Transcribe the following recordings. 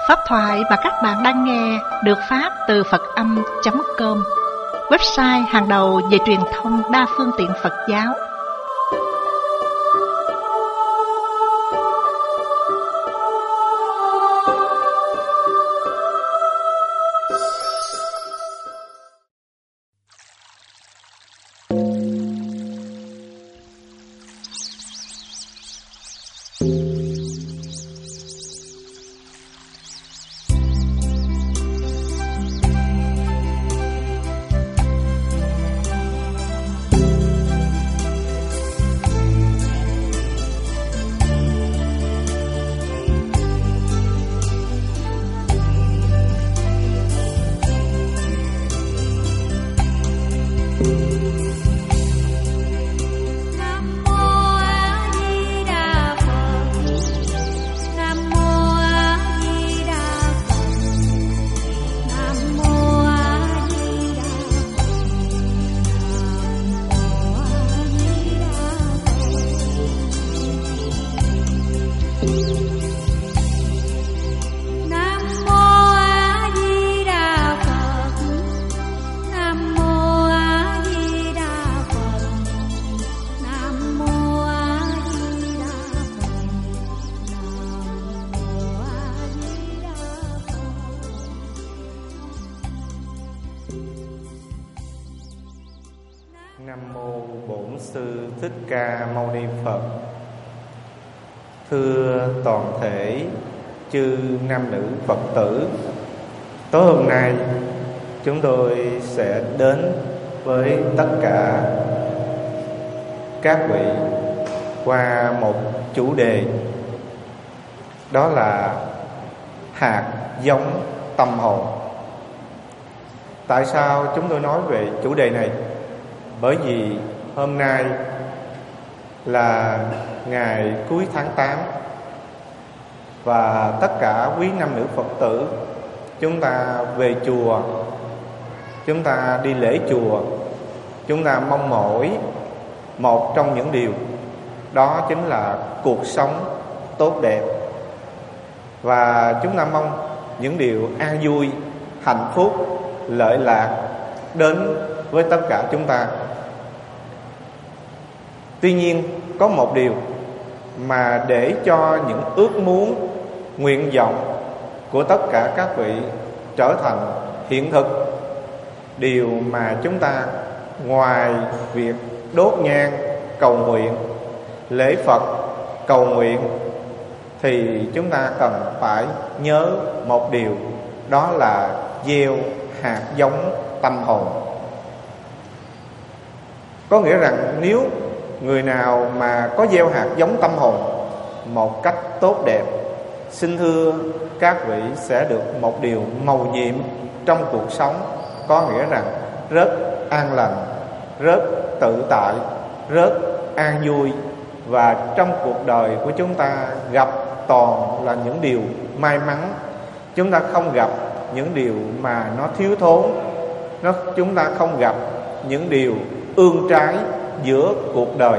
Pháp thoại mà các bạn đang nghe được phát từ Phật-âm.com, website hàng đầu về truyền thông đa phương tiện Phật giáo. Nam mô Bổn Sư Thích Ca Mâu Ni Phật. Thưa toàn thể chư nam nữ Phật tử, tối hôm nay chúng tôi sẽ đến với tất cả các vị qua một chủ đề, đó là hạt giống tâm hồn. Tại sao chúng tôi nói về chủ đề này? Bởi vì hôm nay là ngày cuối tháng 8 và tất cả quý nam nữ Phật tử chúng ta về chùa, chúng ta đi lễ chùa, chúng ta mong mỏi một trong những điều, đó chính là cuộc sống tốt đẹp. Và chúng ta mong những điều an vui, hạnh phúc, lợi lạc đến với tất cả chúng ta. Tuy nhiên có một điều mà để cho những ước muốn, nguyện vọng của tất cả các vị trở thành hiện thực, điều mà chúng ta ngoài việc đốt nhang cầu nguyện, lễ Phật cầu nguyện, thì chúng ta cần phải nhớ một điều, đó là gieo hạt giống tâm hồn. Có nghĩa rằng nếu người nào mà có gieo hạt giống tâm hồn một cách tốt đẹp, xin thưa các vị sẽ được một điều mầu nhiệm trong cuộc sống, có nghĩa rằng rất an lành, rất tự tại, rất an vui. Và trong cuộc đời của chúng ta gặp toàn là những điều may mắn. Chúng ta không gặp những điều mà nó thiếu thốn, chúng ta không gặp những điều ương trái giữa cuộc đời.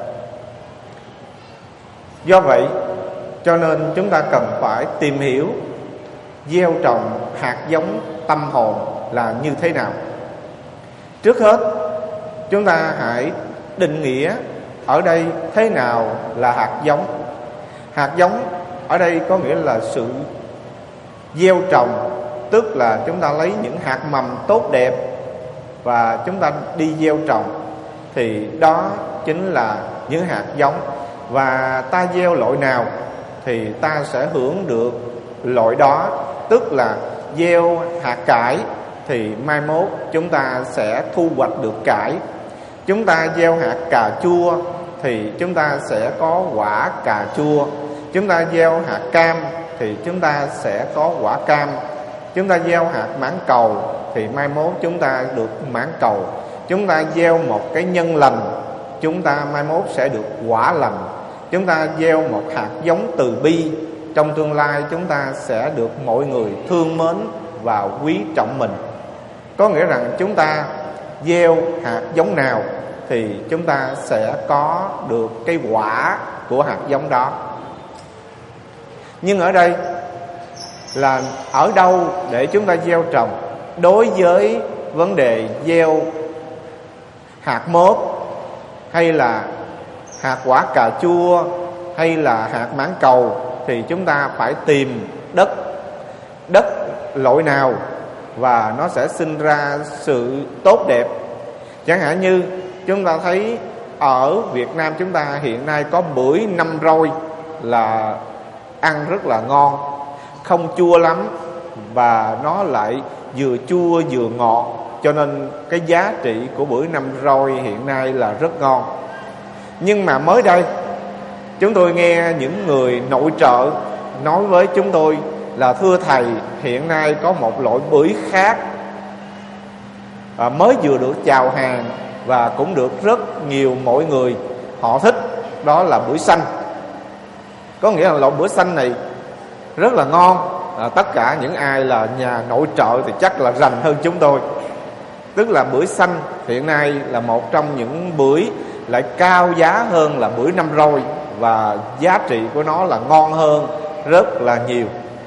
Do vậy cho nên chúng ta cần phải tìm hiểu gieo trồng hạt giống tâm hồn là như thế nào. Trước hết chúng ta hãy định nghĩa ở đây thế nào là hạt giống. Hạt giống ở đây có nghĩa là sự gieo trồng, tức là chúng ta lấy những hạt mầm tốt đẹp và chúng ta đi gieo trồng, thì đó chính là những hạt giống. Và ta gieo loại nào thì ta sẽ hưởng được loại đó. Tức là gieo hạt cải thì mai mốt chúng ta sẽ thu hoạch được cải. Chúng ta gieo hạt cà chua thì chúng ta sẽ có quả cà chua. Chúng ta gieo hạt cam thì chúng ta sẽ có quả cam. Chúng ta gieo hạt mãng cầu thì mai mốt chúng ta được mãng cầu. Chúng ta gieo một cái nhân lành, chúng ta mai mốt sẽ được quả lành. Chúng ta gieo một hạt giống từ bi, trong tương lai chúng ta sẽ được mọi người thương mến và quý trọng mình. Có nghĩa rằng chúng ta gieo hạt giống nào thì chúng ta sẽ có được cái quả của hạt giống đó. Nhưng ở đây là ở đâu để chúng ta gieo trồng. Đối với vấn đề gieo hạt mốt, hay là hạt quả cà chua, hay là hạt mãng cầu, thì chúng ta phải tìm đất loại nào và nó sẽ sinh ra sự tốt đẹp. Chẳng hạn như chúng ta thấy ở Việt Nam chúng ta hiện nay có bưởi 5 roi là ăn rất là ngon, không chua lắm và nó lại vừa chua vừa ngọt, cho nên cái giá trị của bưởi 5 roi hiện nay là rất ngon. Nhưng mà mới đây chúng tôi nghe những người nội trợ nói với chúng tôi là thưa thầy, hiện nay có một loại bưởi khác mới vừa được chào hàng và cũng được rất nhiều mọi người họ thích, đó là bưởi xanh. Có nghĩa là loại bưởi xanh này rất là ngon. Tất cả những ai là nhà nội trợ thì chắc là rành hơn chúng tôi. Tức là bưởi xanh hiện nay là một trong những bưởi lại cao giá hơn là bưởi 5 roi, và giá trị của nó là ngon hơn rất là nhiều.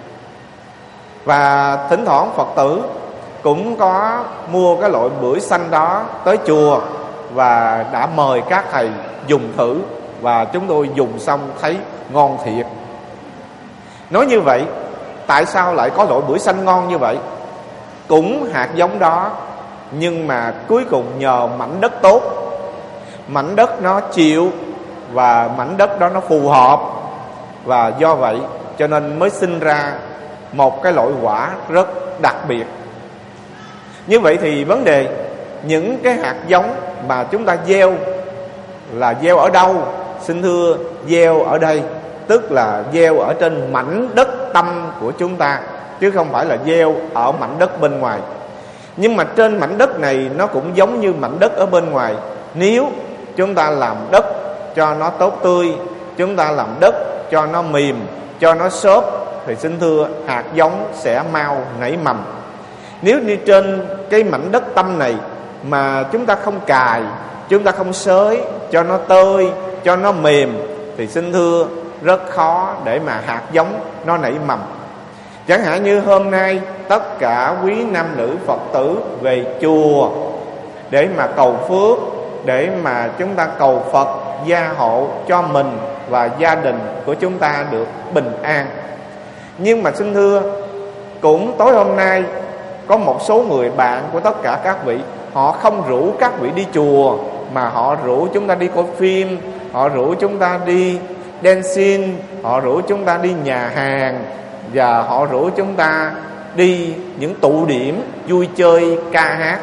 Và thỉnh thoảng Phật tử cũng có mua cái loại bưởi xanh đó tới chùa và đã mời các thầy dùng thử, và chúng tôi dùng xong thấy ngon thiệt. Nói như vậy, tại sao lại có loại bưởi xanh ngon như vậy? Cũng hạt giống đó, nhưng mà cuối cùng nhờ mảnh đất tốt, mảnh đất nó chịu và mảnh đất đó nó phù hợp, và do vậy cho nên mới sinh ra một cái loại quả rất đặc biệt. Như vậy thì vấn đề những cái hạt giống mà chúng ta gieo là gieo ở đâu? Xin thưa, gieo ở đây, tức là gieo ở trên mảnh đất tâm của chúng ta, chứ không phải là gieo ở mảnh đất bên ngoài. Nhưng mà trên mảnh đất này nó cũng giống như mảnh đất ở bên ngoài. Nếu chúng ta làm đất cho nó tốt tươi, chúng ta làm đất cho nó mềm, cho nó xốp, thì xin thưa hạt giống sẽ mau nảy mầm. Nếu như trên cái mảnh đất tâm này mà chúng ta không cài, chúng ta không xới cho nó tơi, cho nó mềm, thì xin thưa rất khó để mà hạt giống nó nảy mầm. Chẳng hạn như hôm nay tất cả quý nam nữ Phật tử về chùa để mà cầu phước, để mà chúng ta cầu Phật gia hộ cho mình và gia đình của chúng ta được bình an. Nhưng mà xin thưa, cũng tối hôm nay có một số người bạn của tất cả các vị, họ không rủ các vị đi chùa, mà họ rủ chúng ta đi coi phim, họ rủ chúng ta đi dancing, họ rủ chúng ta đi nhà hàng, và họ rủ chúng ta đi những tụ điểm vui chơi ca hát.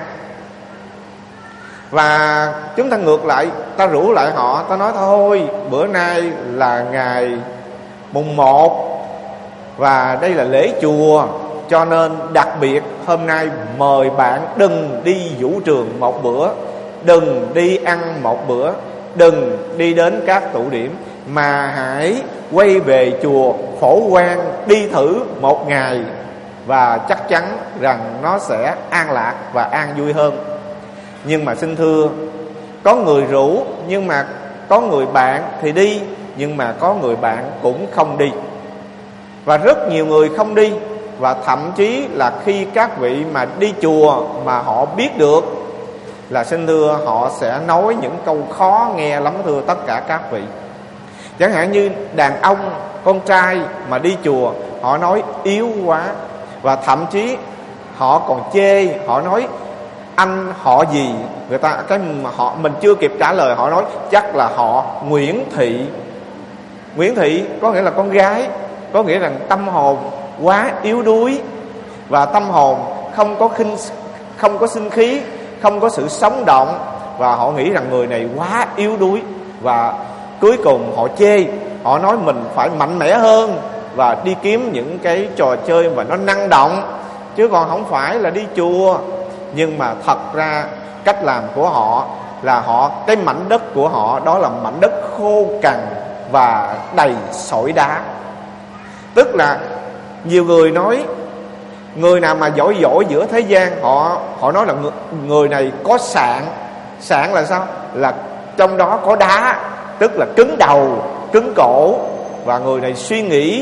Và chúng ta ngược lại, ta rủ lại họ, ta nói thôi bữa nay là ngày mùng 1 và đây là lễ chùa, cho nên đặc biệt hôm nay mời bạn đừng đi vũ trường một bữa, đừng đi ăn một bữa, đừng đi đến các tụ điểm, mà hãy quay về chùa Phổ Quang đi thử một ngày, và chắc chắn rằng nó sẽ an lạc và an vui hơn. Nhưng mà xin thưa, có người rủ, nhưng mà có người bạn thì đi, nhưng mà có người bạn cũng không đi. Và rất nhiều người không đi, và thậm chí là khi các vị mà đi chùa mà họ biết được, là xin thưa họ sẽ nói những câu khó nghe lắm thưa tất cả các vị. Chẳng hạn như đàn ông, con trai mà đi chùa, họ nói yếu quá, và thậm chí họ còn chê, họ nói anh họ gì, người ta cái mà họ mình chưa kịp trả lời, họ nói chắc là họ Nguyễn Thị. Nguyễn Thị có nghĩa là con gái, có nghĩa rằng tâm hồn quá yếu đuối, và tâm hồn không có sinh khí, không có sự sống động, và họ nghĩ rằng người này quá yếu đuối, và cuối cùng họ chê, họ nói mình phải mạnh mẽ hơn và đi kiếm những cái trò chơi mà nó năng động, chứ còn không phải là đi chùa. Nhưng mà thật ra cách làm của họ là cái mảnh đất của họ đó là mảnh đất khô cằn và đầy sỏi đá. Tức là nhiều người nói người nào mà giỏi giữa thế gian, họ nói là người này có sạn. Sạn là sao? Là trong đó có đá, tức là cứng đầu, cứng cổ, và người này suy nghĩ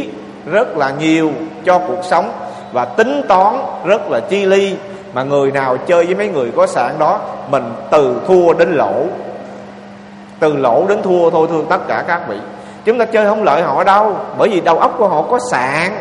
rất là nhiều cho cuộc sống, và tính toán rất là chi ly. Mà người nào chơi với mấy người có sạn đó, mình từ thua đến lỗ, từ lỗ đến thua thôi, thưa tất cả các vị. Chúng ta chơi không lợi họ đâu, bởi vì đầu óc của họ có sạn.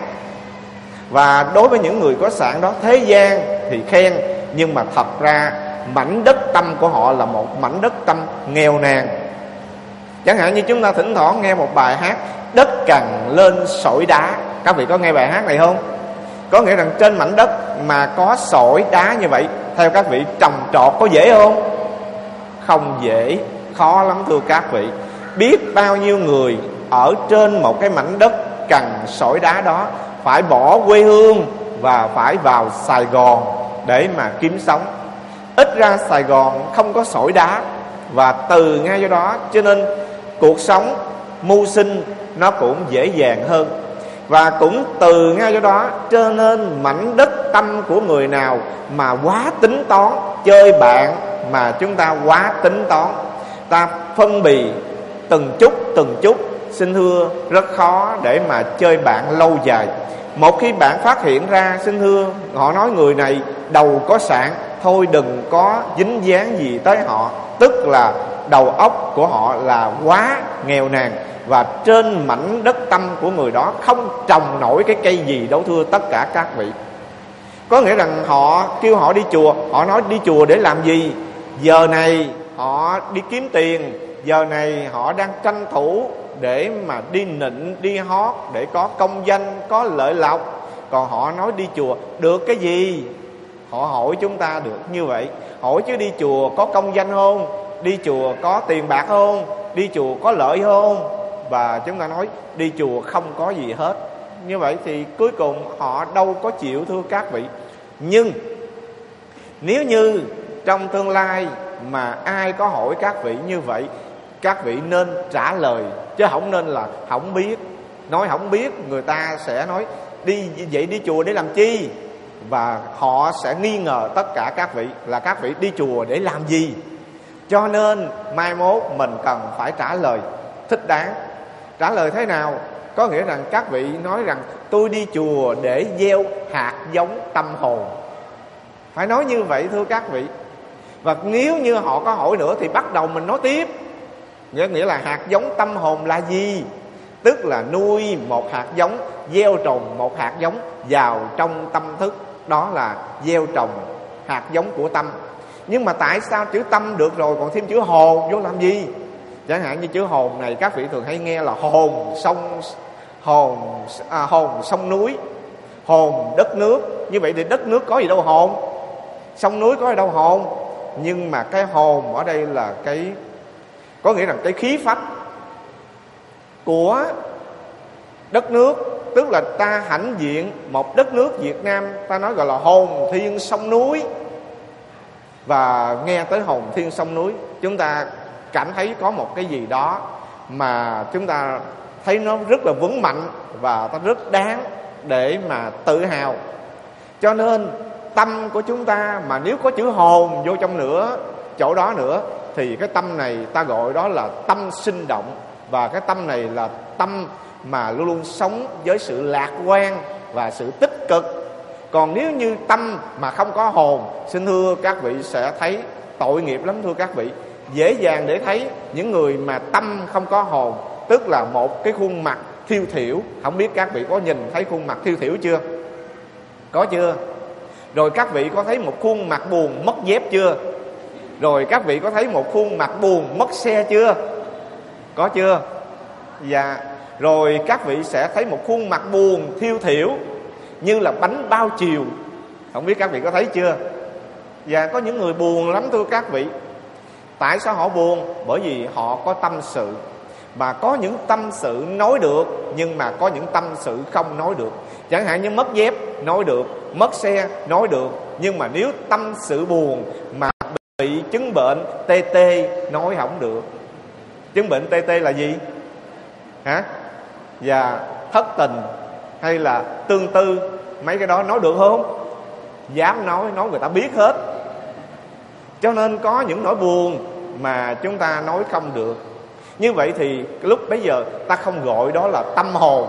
Và đối với những người có sạn đó, thế gian thì khen, nhưng mà thật ra mảnh đất tâm của họ là một mảnh đất tâm nghèo nàn. Chẳng hạn như chúng ta thỉnh thoảng nghe một bài hát Đất cằn lên sỏi đá. Các vị có nghe bài hát này không? Có nghĩa rằng trên mảnh đất mà có sỏi đá như vậy, theo các vị trồng trọt có dễ không? Không dễ, khó lắm thưa các vị. Biết bao nhiêu người ở trên một cái mảnh đất cằn sỏi đá đó phải bỏ quê hương và phải vào Sài Gòn để mà kiếm sống. Ít ra Sài Gòn không có sỏi đá, và từ ngay do đó cho nên cuộc sống mưu sinh nó cũng dễ dàng hơn. Và cũng từ ngay do đó cho nên mảnh đất tâm của người nào mà quá tính toán, chơi bạn mà chúng ta quá tính toán, ta phân bì từng chút, xin thưa rất khó để mà chơi bạn lâu dài. Một khi bạn phát hiện ra, xin thưa, họ nói người này đầu có sạn, thôi đừng có dính dáng gì tới họ. Tức là đầu óc của họ là quá nghèo nàn, và trên mảnh đất tâm của người đó không trồng nổi cái cây gì đâu thưa tất cả các vị. Có nghĩa rằng họ kêu họ đi chùa, họ nói đi chùa để làm gì? Giờ này họ đi kiếm tiền, giờ này họ đang tranh thủ để mà đi nịnh, đi hót để có công danh, có lợi lộc. Còn họ nói đi chùa được cái gì? Họ hỏi chúng ta được như vậy. Hỏi chứ đi chùa có công danh không? Đi chùa có tiền bạc không? Đi chùa có lợi không? Và chúng ta nói đi chùa không có gì hết. Như vậy thì cuối cùng họ đâu có chịu thưa các vị. Nhưng nếu như trong tương lai mà ai có hỏi các vị như vậy, các vị nên trả lời, chứ không nên là không biết. Nói không biết, người ta sẽ nói đi vậy đi chùa để làm chi? Và họ sẽ nghi ngờ tất cả các vị là các vị đi chùa để làm gì. Cho nên mai mốt mình cần phải trả lời thích đáng. Trả lời thế nào? Có nghĩa rằng các vị nói rằng tôi đi chùa để gieo hạt giống tâm hồn. Phải nói như vậy thưa các vị. Và nếu như họ có hỏi nữa thì bắt đầu mình nói tiếp. Nghĩa là hạt giống tâm hồn là gì? Tức là nuôi một hạt giống, gieo trồng một hạt giống vào trong tâm thức. Đó là gieo trồng hạt giống của tâm. Nhưng mà tại sao chữ tâm được rồi còn thêm chữ hồn vô làm gì? Chẳng hạn như chữ hồn này các vị thường hay nghe là hồn sông núi, hồn đất nước. Như vậy thì đất nước có gì đâu hồn, sông núi có gì đâu hồn. Nhưng mà cái hồn ở đây là cái, có nghĩa là cái khí phách của đất nước. Tức là ta hãnh diện một đất nước Việt Nam, ta nói gọi là hồn thiên sông núi. Và nghe tới hồn thiên sông núi, chúng ta cảm thấy có một cái gì đó mà chúng ta thấy nó rất là vững mạnh và nó rất đáng để mà tự hào. Cho nên tâm của chúng ta mà nếu có chữ hồn vô trong nữa, chỗ đó nữa, thì cái tâm này ta gọi đó là tâm sinh động. Và cái tâm này là tâm mà luôn luôn sống với sự lạc quan và sự tích cực. Còn nếu như tâm mà không có hồn, xin thưa các vị sẽ thấy tội nghiệp lắm thưa các vị. Dễ dàng để thấy những người mà tâm không có hồn, tức là một cái khuôn mặt thiêu thiểu. Không biết các vị có nhìn thấy khuôn mặt thiêu thiểu chưa? Có chưa? Rồi các vị có thấy một khuôn mặt buồn mất dép chưa? Rồi các vị có thấy một khuôn mặt buồn mất xe chưa? Có chưa? Dạ. Rồi các vị sẽ thấy một khuôn mặt buồn thiêu thiểu như là bánh bao chiều. Không biết các vị có thấy chưa? Và có những người buồn lắm thưa các vị. Tại sao họ buồn? Bởi vì họ có tâm sự. Mà có những tâm sự nói được, nhưng mà có những tâm sự không nói được. Chẳng hạn như mất dép nói được, mất xe nói được, nhưng mà nếu tâm sự buồn mà bị chứng bệnh TT nói không được. Chứng bệnh TT là gì? Hả? Và thất tình hay là tương tư, mấy cái đó nói được không? Dám nói người ta biết hết. Cho nên có những nỗi buồn mà chúng ta nói không được. Như vậy thì lúc bấy giờ ta không gọi đó là tâm hồn,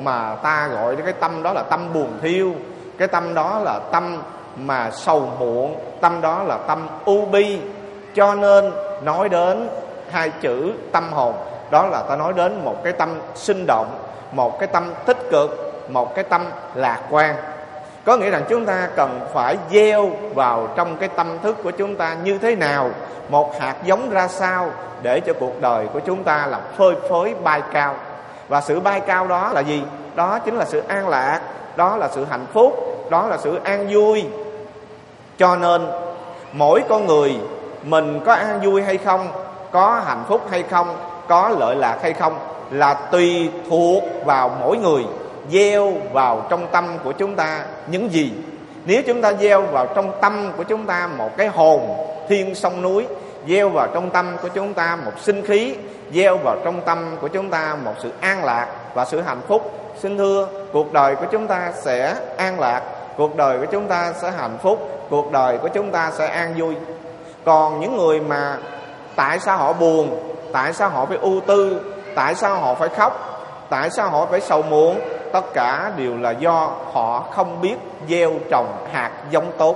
mà ta gọi cái tâm đó là tâm buồn thiêu, cái tâm đó là tâm mà sầu muộn, tâm đó là tâm u bi. Cho nên nói đến hai chữ tâm hồn, đó là ta nói đến một cái tâm sinh động, một cái tâm tích cực, một cái tâm lạc quan. Có nghĩa rằng chúng ta cần phải gieo vào trong cái tâm thức của chúng ta như thế nào, một hạt giống ra sao, để cho cuộc đời của chúng ta là phơi phới bay cao. Và sự bay cao đó là gì? Đó chính là sự an lạc, đó là sự hạnh phúc, đó là sự an vui. Cho nên mỗi con người mình có an vui hay không, có hạnh phúc hay không, có lợi lạc hay không là tùy thuộc vào mỗi người gieo vào trong tâm của chúng ta những gì. Nếu chúng ta gieo vào trong tâm của chúng ta một cái hồn thiên sông núi, gieo vào trong tâm của chúng ta một sinh khí, gieo vào trong tâm của chúng ta một sự an lạc và sự hạnh phúc, xin thưa cuộc đời của chúng ta sẽ an lạc, cuộc đời của chúng ta sẽ hạnh phúc, cuộc đời của chúng ta sẽ an vui. Còn những người mà tại sao họ buồn, tại sao họ phải ưu tư, tại sao họ phải khóc, tại sao họ phải sầu muộn, tất cả đều là do họ không biết gieo trồng hạt giống tốt.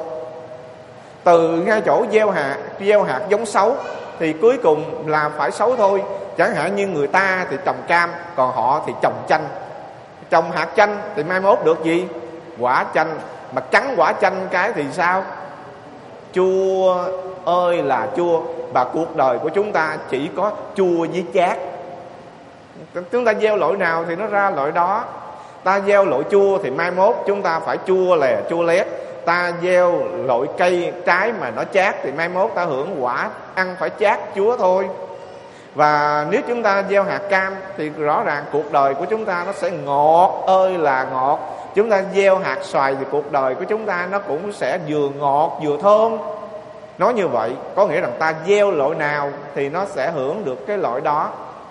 Từ ngay chỗ gieo hạt giống xấu thì cuối cùng là phải xấu thôi. Chẳng hạn như người ta thì trồng cam, còn họ thì trồng chanh. Trồng hạt chanh thì mai mốt được gì? Quả chanh. Mà trắng quả chanh cái thì sao? Chua ơi là chua. Và cuộc đời của chúng ta chỉ có chua với chát. Chúng ta gieo loại nào thì nó ra loại đó. Ta gieo loại chua thì mai mốt chúng ta phải chua lè chua lét. Ta gieo loại cây trái mà nó chát thì mai mốt ta hưởng quả ăn phải chát chúa thôi. Và nếu chúng ta gieo hạt cam thì rõ ràng cuộc đời của chúng ta nó sẽ ngọt ơi là ngọt. Chúng ta gieo hạt xoài thì cuộc đời của chúng ta nó cũng sẽ vừa ngọt vừa thơm. Nói như vậy có nghĩa rằng ta gieo loại nào thì nó sẽ hưởng được cái loại đó.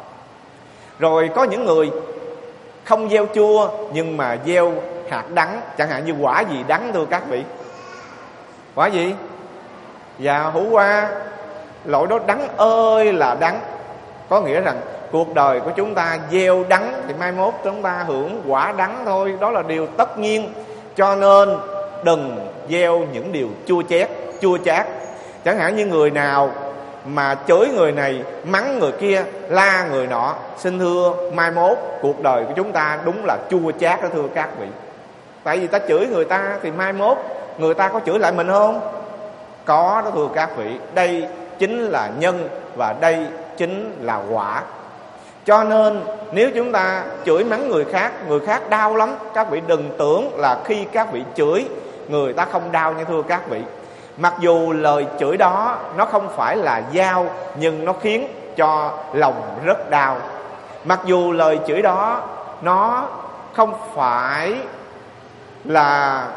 Rồi có những người không gieo chua nhưng mà gieo hạt đắng. Chẳng hạn như quả gì đắng thưa các vị? Quả gì? Dạ hủ qua. Loại đó đắng ơi là đắng. Có nghĩa rằng cuộc đời của chúng ta gieo đắng thì mai mốt chúng ta hưởng quả đắng thôi. Đó là điều tất nhiên. Cho nên đừng gieo những điều chua chát. Chẳng hạn như người nào mà chửi người này, mắng người kia, la người nọ, xin thưa mai mốt cuộc đời của chúng ta đúng là chua chát đó thưa các vị. Tại vì ta chửi người ta thì mai mốt người ta có chửi lại mình không? Có đó thưa các vị. Đây chính là nhân và đây chính là quả. Cho nên nếu chúng ta chửi mắng người khác đau lắm. Các vị đừng tưởng là khi các vị chửi người ta không đau nha thưa các vị. Mặc dù lời chửi đó nó không phải là dao, nhưng nó khiến cho lòng rất đau. Mặc dù lời chửi đó nó không phải là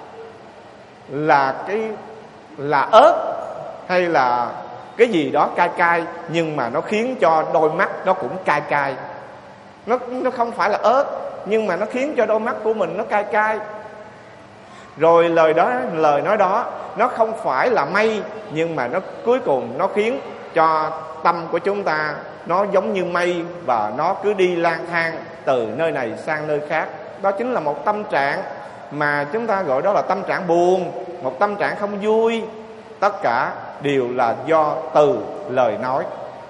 ớt hay là cái gì đó cay cay, nhưng mà nó khiến cho đôi mắt nó cũng cay cay. Nó không phải là ớt, nhưng mà nó khiến cho đôi mắt của mình nó cay cay. Rồi lời nói đó nó không phải là mây, nhưng mà nó cuối cùng nó khiến cho tâm của chúng ta nó giống như mây và nó cứ đi lang thang từ nơi này sang nơi khác. Đó chính là một tâm trạng mà chúng ta gọi đó là tâm trạng buồn, một tâm trạng không vui. Tất cả đều là do từ lời nói.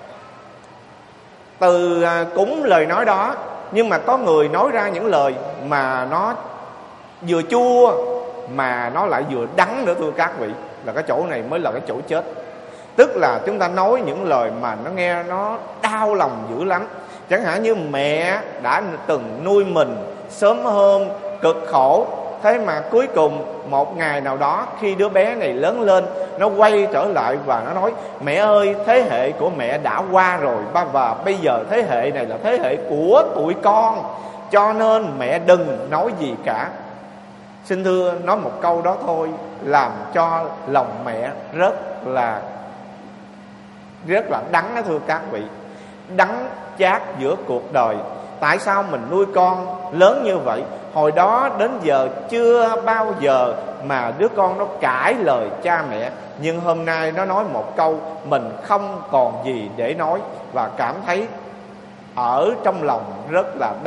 Từ cũng lời nói đó, nhưng mà có người nói ra những lời mà nó vừa chua mà nó lại vừa đắng nữa thưa các vị. Là cái chỗ này mới là cái chỗ chết. Tức là chúng ta nói những lời mà nó nghe nó đau lòng dữ lắm. Chẳng hạn như mẹ đã từng nuôi mình sớm hôm cực khổ, thế mà cuối cùng một ngày nào đó khi đứa bé này lớn lên, nó quay trở lại và nó nói: mẹ ơi, thế hệ của mẹ đã qua rồi và bây giờ thế hệ này là thế hệ của tụi con, cho nên mẹ đừng nói gì cả. Xin thưa, nói một câu đó thôi làm cho lòng mẹ rất là đắng đó thưa các vị. Đắng chát giữa cuộc đời. Tại sao mình nuôi con lớn như vậy? Hồi đó đến giờ chưa bao giờ mà đứa con nó cãi lời cha mẹ. Nhưng hôm nay nó nói một câu, mình không còn gì để nói và cảm thấy ở trong lòng rất là đắng.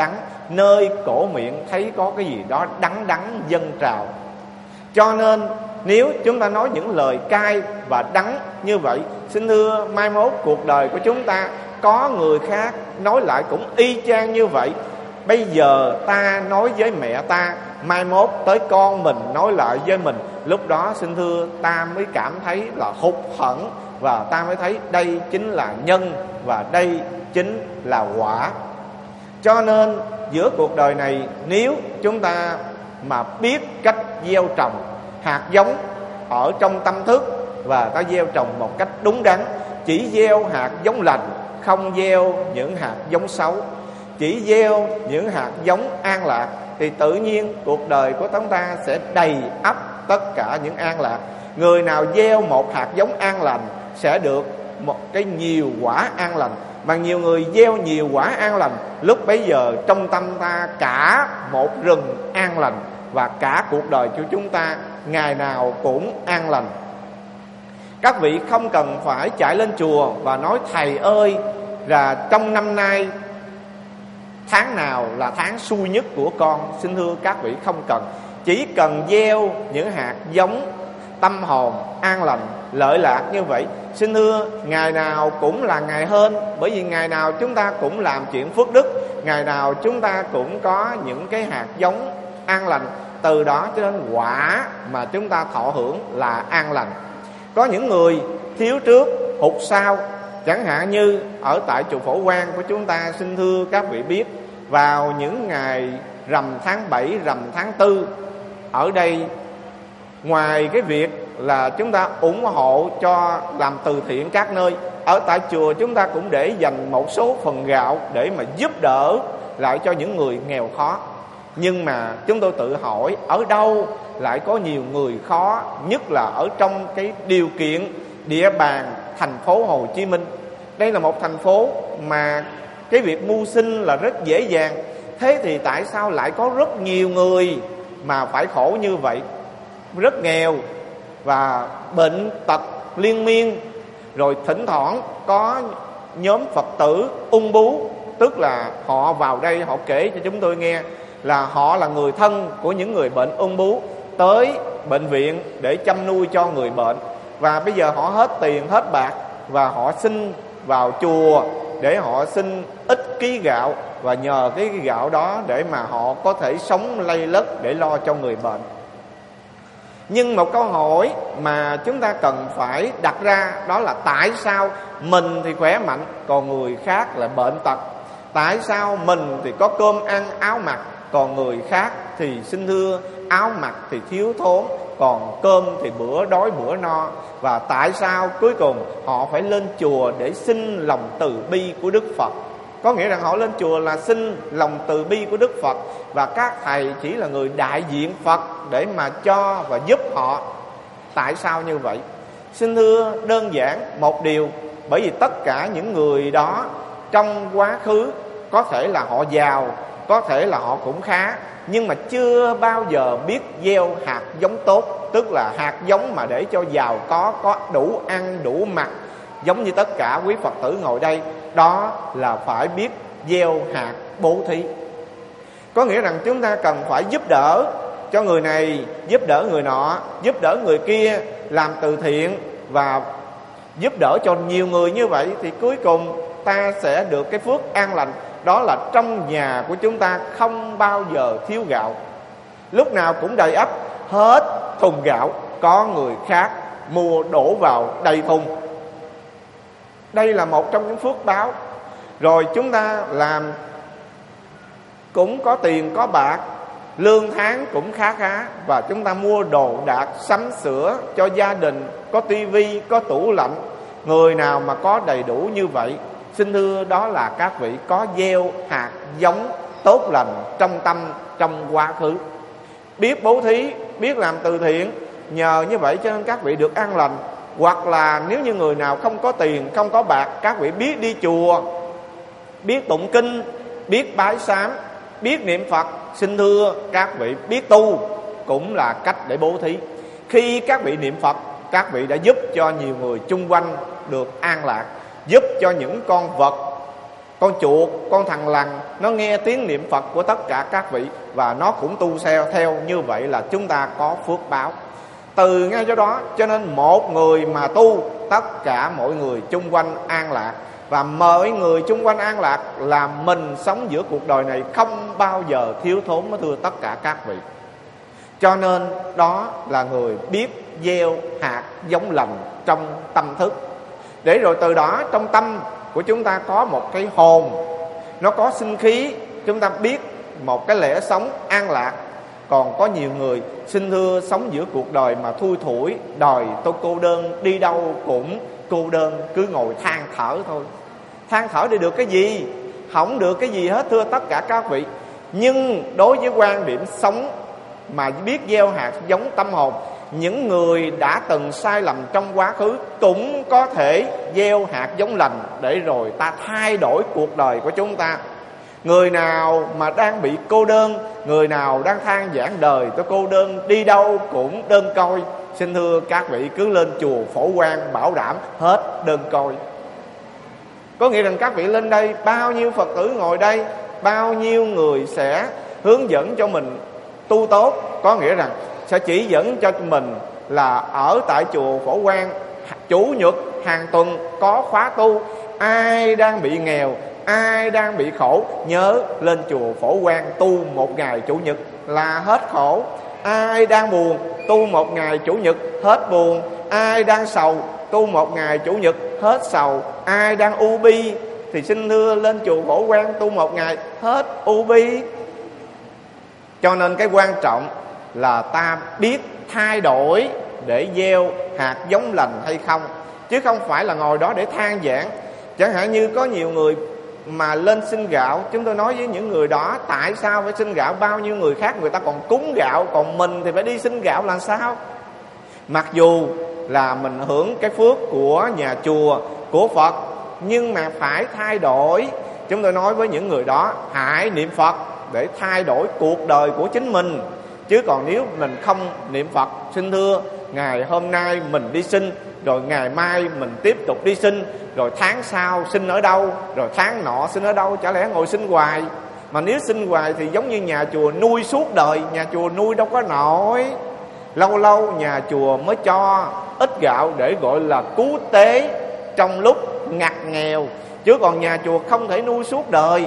nơi cổ miệng thấy có cái gì đó đắng đắng dâng trào. Cho nên nếu chúng ta nói những lời cay và đắng như vậy, xin thưa mai mốt cuộc đời của chúng ta có người khác nói lại cũng y chang như vậy. Bây giờ ta nói với mẹ ta, mai mốt tới con mình nói lại với mình, lúc đó xin thưa ta mới cảm thấy là hụt hẫng, và ta mới thấy đây chính là nhân và đây chính là quả. Cho nên giữa cuộc đời này, nếu chúng ta mà biết cách gieo trồng hạt giống ở trong tâm thức và ta gieo trồng một cách đúng đắn, chỉ gieo hạt giống lành, không gieo những hạt giống xấu, chỉ gieo những hạt giống an lạc, thì tự nhiên cuộc đời của chúng ta sẽ đầy ắp tất cả những an lạc. Người nào gieo một hạt giống an lành sẽ được một cái nhiều quả an lành, mà nhiều người gieo nhiều quả an lành, lúc bấy giờ trong tâm ta cả một rừng an lành, và cả cuộc đời của chúng ta ngày nào cũng an lành. Các vị không cần phải chạy lên chùa và nói thầy ơi là trong năm nay tháng nào là tháng xui nhất của con. Xin thưa các vị không cần, chỉ cần gieo những hạt giống tâm hồn an lành lợi lạc như vậy, xin thưa ngày nào cũng là ngày hơn. Bởi vì ngày nào chúng ta cũng làm chuyện phước đức, ngày nào chúng ta cũng có những cái hạt giống an lành, từ đó cho nên quả mà chúng ta thọ hưởng là an lành. Có những người thiếu trước hụt sau, chẳng hạn như ở tại chùa Phổ Quang của chúng ta, xin thưa các vị biết, vào những ngày rằm tháng 7, rằm tháng 4, ở đây ngoài cái việc là chúng ta ủng hộ cho làm từ thiện các nơi, ở tại chùa chúng ta cũng để dành một số phần gạo để mà giúp đỡ lại cho những người nghèo khó. Nhưng mà chúng tôi tự hỏi, ở đâu lại có nhiều người khó, nhất là ở trong cái điều kiện địa bàn thành phố Hồ Chí Minh. Đây là một thành phố mà cái việc mưu sinh là rất dễ dàng. Thế thì tại sao lại có rất nhiều người mà phải khổ như vậy, rất nghèo và bệnh tật liên miên? Rồi thỉnh thoảng có nhóm Phật tử ung bú, tức là họ vào đây họ kể cho chúng tôi nghe là họ là người thân của những người bệnh ung bú, tới bệnh viện để chăm nuôi cho người bệnh, và bây giờ họ hết tiền hết bạc và họ xin vào chùa để họ xin ít ký gạo, và nhờ cái gạo đó để mà họ có thể sống lây lất để lo cho người bệnh. Nhưng một câu hỏi mà chúng ta cần phải đặt ra đó là tại sao mình thì khỏe mạnh còn người khác lại bệnh tật? Tại sao mình thì có cơm ăn áo mặc còn người khác thì xin thưa áo mặc thì thiếu thốn, còn cơm thì bữa đói bữa no? Và tại sao cuối cùng họ phải lên chùa để xin lòng từ bi của Đức Phật? Có nghĩa rằng họ lên chùa là xin lòng từ bi của Đức Phật, và các thầy chỉ là người đại diện Phật để mà cho và giúp họ. Tại sao như vậy? Xin thưa đơn giản một điều, bởi vì tất cả những người đó trong quá khứ có thể là họ giàu, có thể là họ cũng khá, nhưng mà chưa bao giờ biết gieo hạt giống tốt, tức là hạt giống mà để cho giàu có đủ ăn đủ mặc, giống như tất cả quý Phật tử ngồi đây. Đó là phải biết gieo hạt bố thí. Có nghĩa rằng chúng ta cần phải giúp đỡ cho người này, giúp đỡ người nọ, giúp đỡ người kia, làm từ thiện và giúp đỡ cho nhiều người như vậy, thì cuối cùng ta sẽ được cái phước an lành. Đó là trong nhà của chúng ta không bao giờ thiếu gạo, lúc nào cũng đầy ắp, hết thùng gạo có người khác mua đổ vào đầy thùng. Đây là một trong những phước báo. Rồi chúng ta làm cũng có tiền có bạc, lương tháng cũng khá, và chúng ta mua đồ đạc sắm sửa cho gia đình, có tivi, có tủ lạnh. Người nào mà có đầy đủ như vậy, xin thưa đó là các vị có gieo hạt giống tốt lành trong tâm, trong quá khứ. Biết bố thí, biết làm từ thiện, nhờ như vậy cho nên các vị được an lành. Hoặc là nếu như người nào không có tiền, không có bạc, các vị biết đi chùa, biết tụng kinh, biết bái sám, biết niệm Phật, xin thưa các vị biết tu cũng là cách để bố thí. Khi các vị niệm Phật, các vị đã giúp cho nhiều người chung quanh được an lạc, giúp cho những con vật con chuột, con thằn lằn, nó nghe tiếng niệm Phật của tất cả các vị và nó cũng tu theo. Như vậy là chúng ta có phước báo. Từ ngay chỗ đó cho nên một người mà tu, tất cả mọi người chung quanh an lạc. Và mọi người chung quanh an lạc là mình sống giữa cuộc đời này không bao giờ thiếu thốn, thưa tất cả các vị. Cho nên đó là người biết gieo hạt giống lành trong tâm thức, để rồi từ đó trong tâm của chúng ta có một cái hồn, nó có sinh khí, chúng ta biết một cái lẽ sống an lạc. Còn có nhiều người xin thưa sống giữa cuộc đời mà thui thủi, đòi tôi cô đơn, đi đâu cũng cô đơn, cứ ngồi than thở thôi. Than thở để được cái gì? Không được cái gì hết, thưa tất cả các vị. Nhưng đối với quan điểm sống mà biết gieo hạt giống tâm hồn, những người đã từng sai lầm trong quá khứ cũng có thể gieo hạt giống lành, để rồi ta thay đổi cuộc đời của chúng ta. Người nào mà đang bị cô đơn, người nào đang than vãn đời tôi cô đơn, đi đâu cũng đơn côi, xin thưa các vị cứ lên chùa Phổ Quang bảo đảm hết đơn côi. Có nghĩa rằng các vị lên đây, bao nhiêu Phật tử ngồi đây, bao nhiêu người sẽ hướng dẫn cho mình tu tốt. Có nghĩa rằng sẽ chỉ dẫn cho mình là ở tại chùa Phổ Quang, chủ nhật hàng tuần có khóa tu. Ai đang bị nghèo, ai đang bị khổ, nhớ lên chùa Phổ Quang tu một ngày chủ nhật là hết khổ. Ai đang buồn, tu một ngày chủ nhật hết buồn. Ai đang sầu, tu một ngày chủ nhật hết sầu. Ai đang u bi thì xin thưa lên chùa Phổ Quang tu một ngày hết u bi. Cho nên cái quan trọng là ta biết thay đổi để gieo hạt giống lành hay không, chứ không phải là ngồi đó để than vãn. Chẳng hạn như có nhiều người mà lên xin gạo, chúng tôi nói với những người đó, tại sao phải xin gạo? Bao nhiêu người khác người ta còn cúng gạo, còn mình thì phải đi xin gạo là sao? Mặc dù là mình hưởng cái phước của nhà chùa, của Phật, nhưng mà phải thay đổi. Chúng tôi nói với những người đó, hãy niệm Phật để thay đổi cuộc đời của chính mình. Chứ còn nếu mình không niệm Phật, xin thưa, ngày hôm nay mình đi xin, rồi ngày mai mình tiếp tục đi xin, rồi tháng sau xin ở đâu, rồi tháng nọ xin ở đâu, chả lẽ ngồi xin hoài? Mà nếu xin hoài thì giống như nhà chùa nuôi suốt đời, nhà chùa nuôi đâu có nổi. Lâu lâu nhà chùa mới cho ít gạo để gọi là cứu tế trong lúc ngặt nghèo, chứ còn nhà chùa không thể nuôi suốt đời.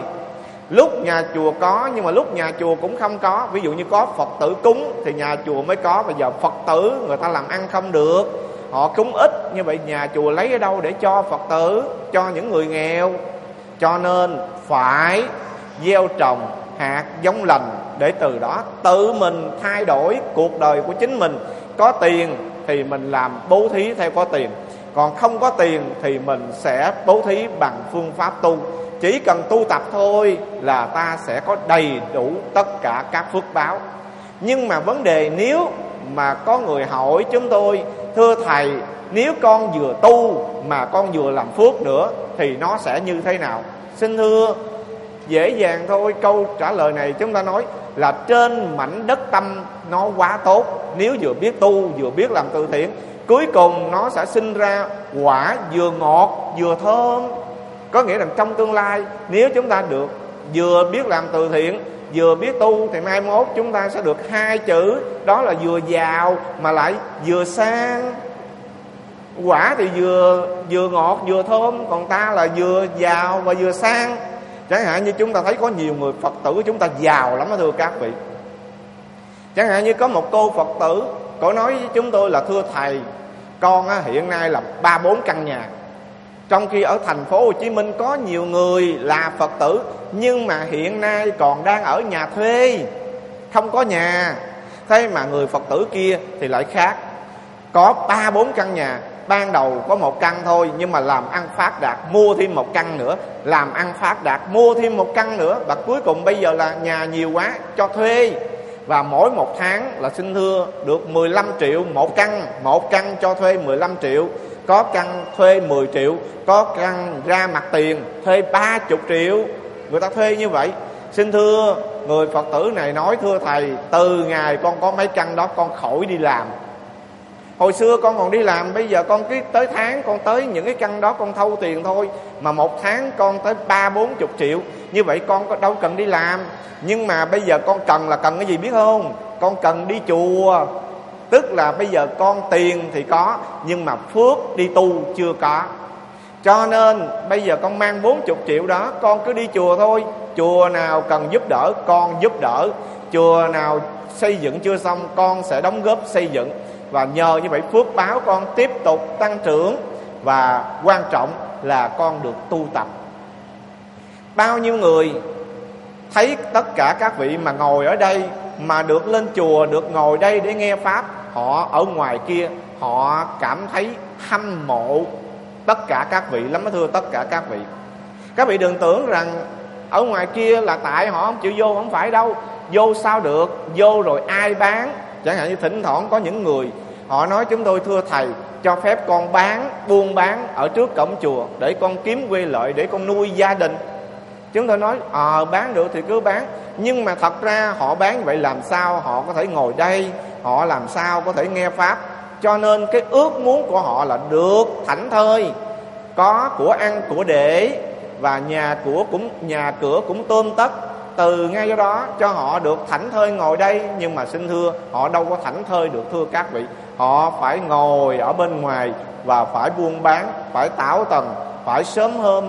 Lúc nhà chùa có, nhưng mà lúc nhà chùa cũng không có. Ví dụ như có Phật tử cúng thì nhà chùa mới có. Bây giờ Phật tử người ta làm ăn không được, họ cúng ít, như vậy nhà chùa lấy ở đâu để cho Phật tử, cho những người nghèo? Cho nên phải gieo trồng hạt giống lành, để từ đó tự mình thay đổi cuộc đời của chính mình. Có tiền thì mình làm bố thí theo có tiền, còn không có tiền thì mình sẽ bố thí bằng phương pháp tu. Chỉ cần tu tập thôi là ta sẽ có đầy đủ tất cả các phước báo. Nhưng mà vấn đề nếu mà có người hỏi chúng tôi, thưa thầy, nếu con vừa tu mà con vừa làm phước nữa thì nó sẽ như thế nào? Xin thưa, dễ dàng thôi. Câu trả lời này chúng ta nói là trên mảnh đất tâm nó quá tốt. Nếu vừa biết tu vừa biết làm từ thiện, cuối cùng nó sẽ sinh ra quả vừa ngọt vừa thơm. Có nghĩa rằng trong tương lai, nếu chúng ta được vừa biết làm từ thiện vừa biết tu, thì mai mốt chúng ta sẽ được hai chữ, đó là vừa giàu mà lại vừa sang. Quả thì vừa ngọt vừa thơm, còn ta là vừa giàu và vừa sang. Chẳng hạn như chúng ta thấy có nhiều người Phật tử của chúng ta giàu lắm đó thưa các vị. Chẳng hạn như có một cô Phật tử, cô nói với chúng tôi là thưa thầy, con hiện nay là 3-4 căn nhà. Trong khi ở thành phố Hồ Chí Minh có nhiều người là Phật tử, nhưng mà hiện nay còn đang ở nhà thuê, không có nhà. Thế mà người Phật tử kia thì lại khác, có 3-4 căn nhà. Ban đầu có 1 căn thôi, nhưng mà làm ăn phát đạt mua thêm 1 căn nữa, làm ăn phát đạt mua thêm 1 căn nữa, và cuối cùng bây giờ là nhà nhiều quá cho thuê. Và mỗi 1 tháng là xin thưa được 15 triệu một căn cho thuê 15 triệu. Có căn thuê 10 triệu, có căn ra mặt tiền thuê 30 triệu. Người ta thuê như vậy. Xin thưa, người Phật tử này nói, thưa thầy, từ ngày con có mấy căn đó con khỏi đi làm. Hồi xưa con còn đi làm, bây giờ con cứ tới tháng con tới những cái căn đó con thâu tiền thôi, mà một tháng con tới 30-40 triệu. Như vậy con có đâu cần đi làm. Nhưng mà bây giờ con cần là cần cái gì biết không? Con cần đi chùa. Tức là bây giờ con tiền thì có, nhưng mà phước đi tu chưa có. Cho nên bây giờ con mang 40 triệu đó, con cứ đi chùa thôi. Chùa nào cần giúp đỡ con giúp đỡ, chùa nào xây dựng chưa xong con sẽ đóng góp xây dựng. Và nhờ như vậy phước báo con tiếp tục tăng trưởng. Và quan trọng là con được tu tập. Bao nhiêu người thấy tất cả các vị mà ngồi ở đây, mà được lên chùa, được ngồi đây để nghe Pháp, họ ở ngoài kia họ cảm thấy hâm mộ tất cả các vị lắm, thưa tất cả các vị. Các vị đừng tưởng rằng ở ngoài kia là tại họ không chịu vô, không phải đâu. Vô sao được, vô rồi ai bán. Chẳng hạn như thỉnh thoảng có những người họ nói chúng tôi thưa thầy, cho phép con buôn bán ở trước cổng chùa để con kiếm quê lợi, để con nuôi gia đình. Chúng tôi nói bán được thì cứ bán. Nhưng mà thật ra họ bán như vậy làm sao họ có thể ngồi đây, họ làm sao có thể nghe Pháp. Cho nên cái ước muốn của họ là được thảnh thơi, có của ăn của để, và nhà cửa cũng tươm tất. Từ ngay do đó cho họ được thảnh thơi ngồi đây. Nhưng mà xin thưa, họ đâu có thảnh thơi được thưa các vị. Họ phải ngồi ở bên ngoài và phải buôn bán, phải tảo tần, phải sớm hôm.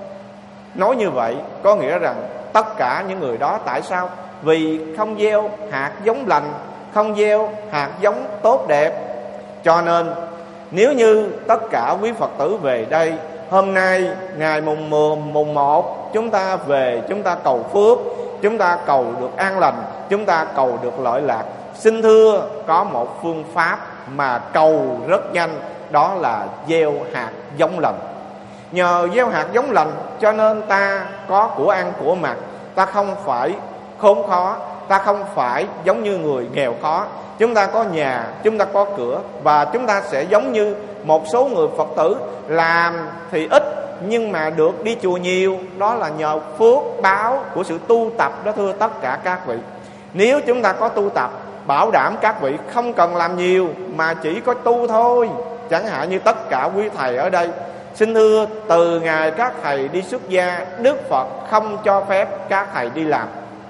Nói như vậy có nghĩa rằng tất cả những người đó tại sao? Vì không gieo hạt giống lành, không gieo hạt giống tốt đẹp. Cho nên nếu như tất cả quý Phật tử về đây, hôm nay ngày mùng 1 chúng ta về, chúng ta cầu phước, chúng ta cầu được an lành, chúng ta cầu được lợi lạc. Xin thưa, có một phương pháp mà cầu rất nhanh, đó là gieo hạt giống lành. Nhờ gieo hạt giống lành cho nên ta có của ăn của mặc, ta không phải khốn khó, ta không phải giống như người nghèo khó. Chúng ta có nhà, chúng ta có cửa, và chúng ta sẽ giống như một số người Phật tử làm thì ít nhưng mà được đi chùa nhiều. Đó là nhờ phước báo của sự tu tập đó thưa tất cả các vị. Nếu chúng ta có tu tập, bảo đảm các vị không cần làm nhiều mà chỉ có tu thôi. Chẳng hạn như tất cả quý thầy ở đây, xin thưa, từ ngày các thầy đi xuất gia, Đức Phật không cho phép các thầy đi làm,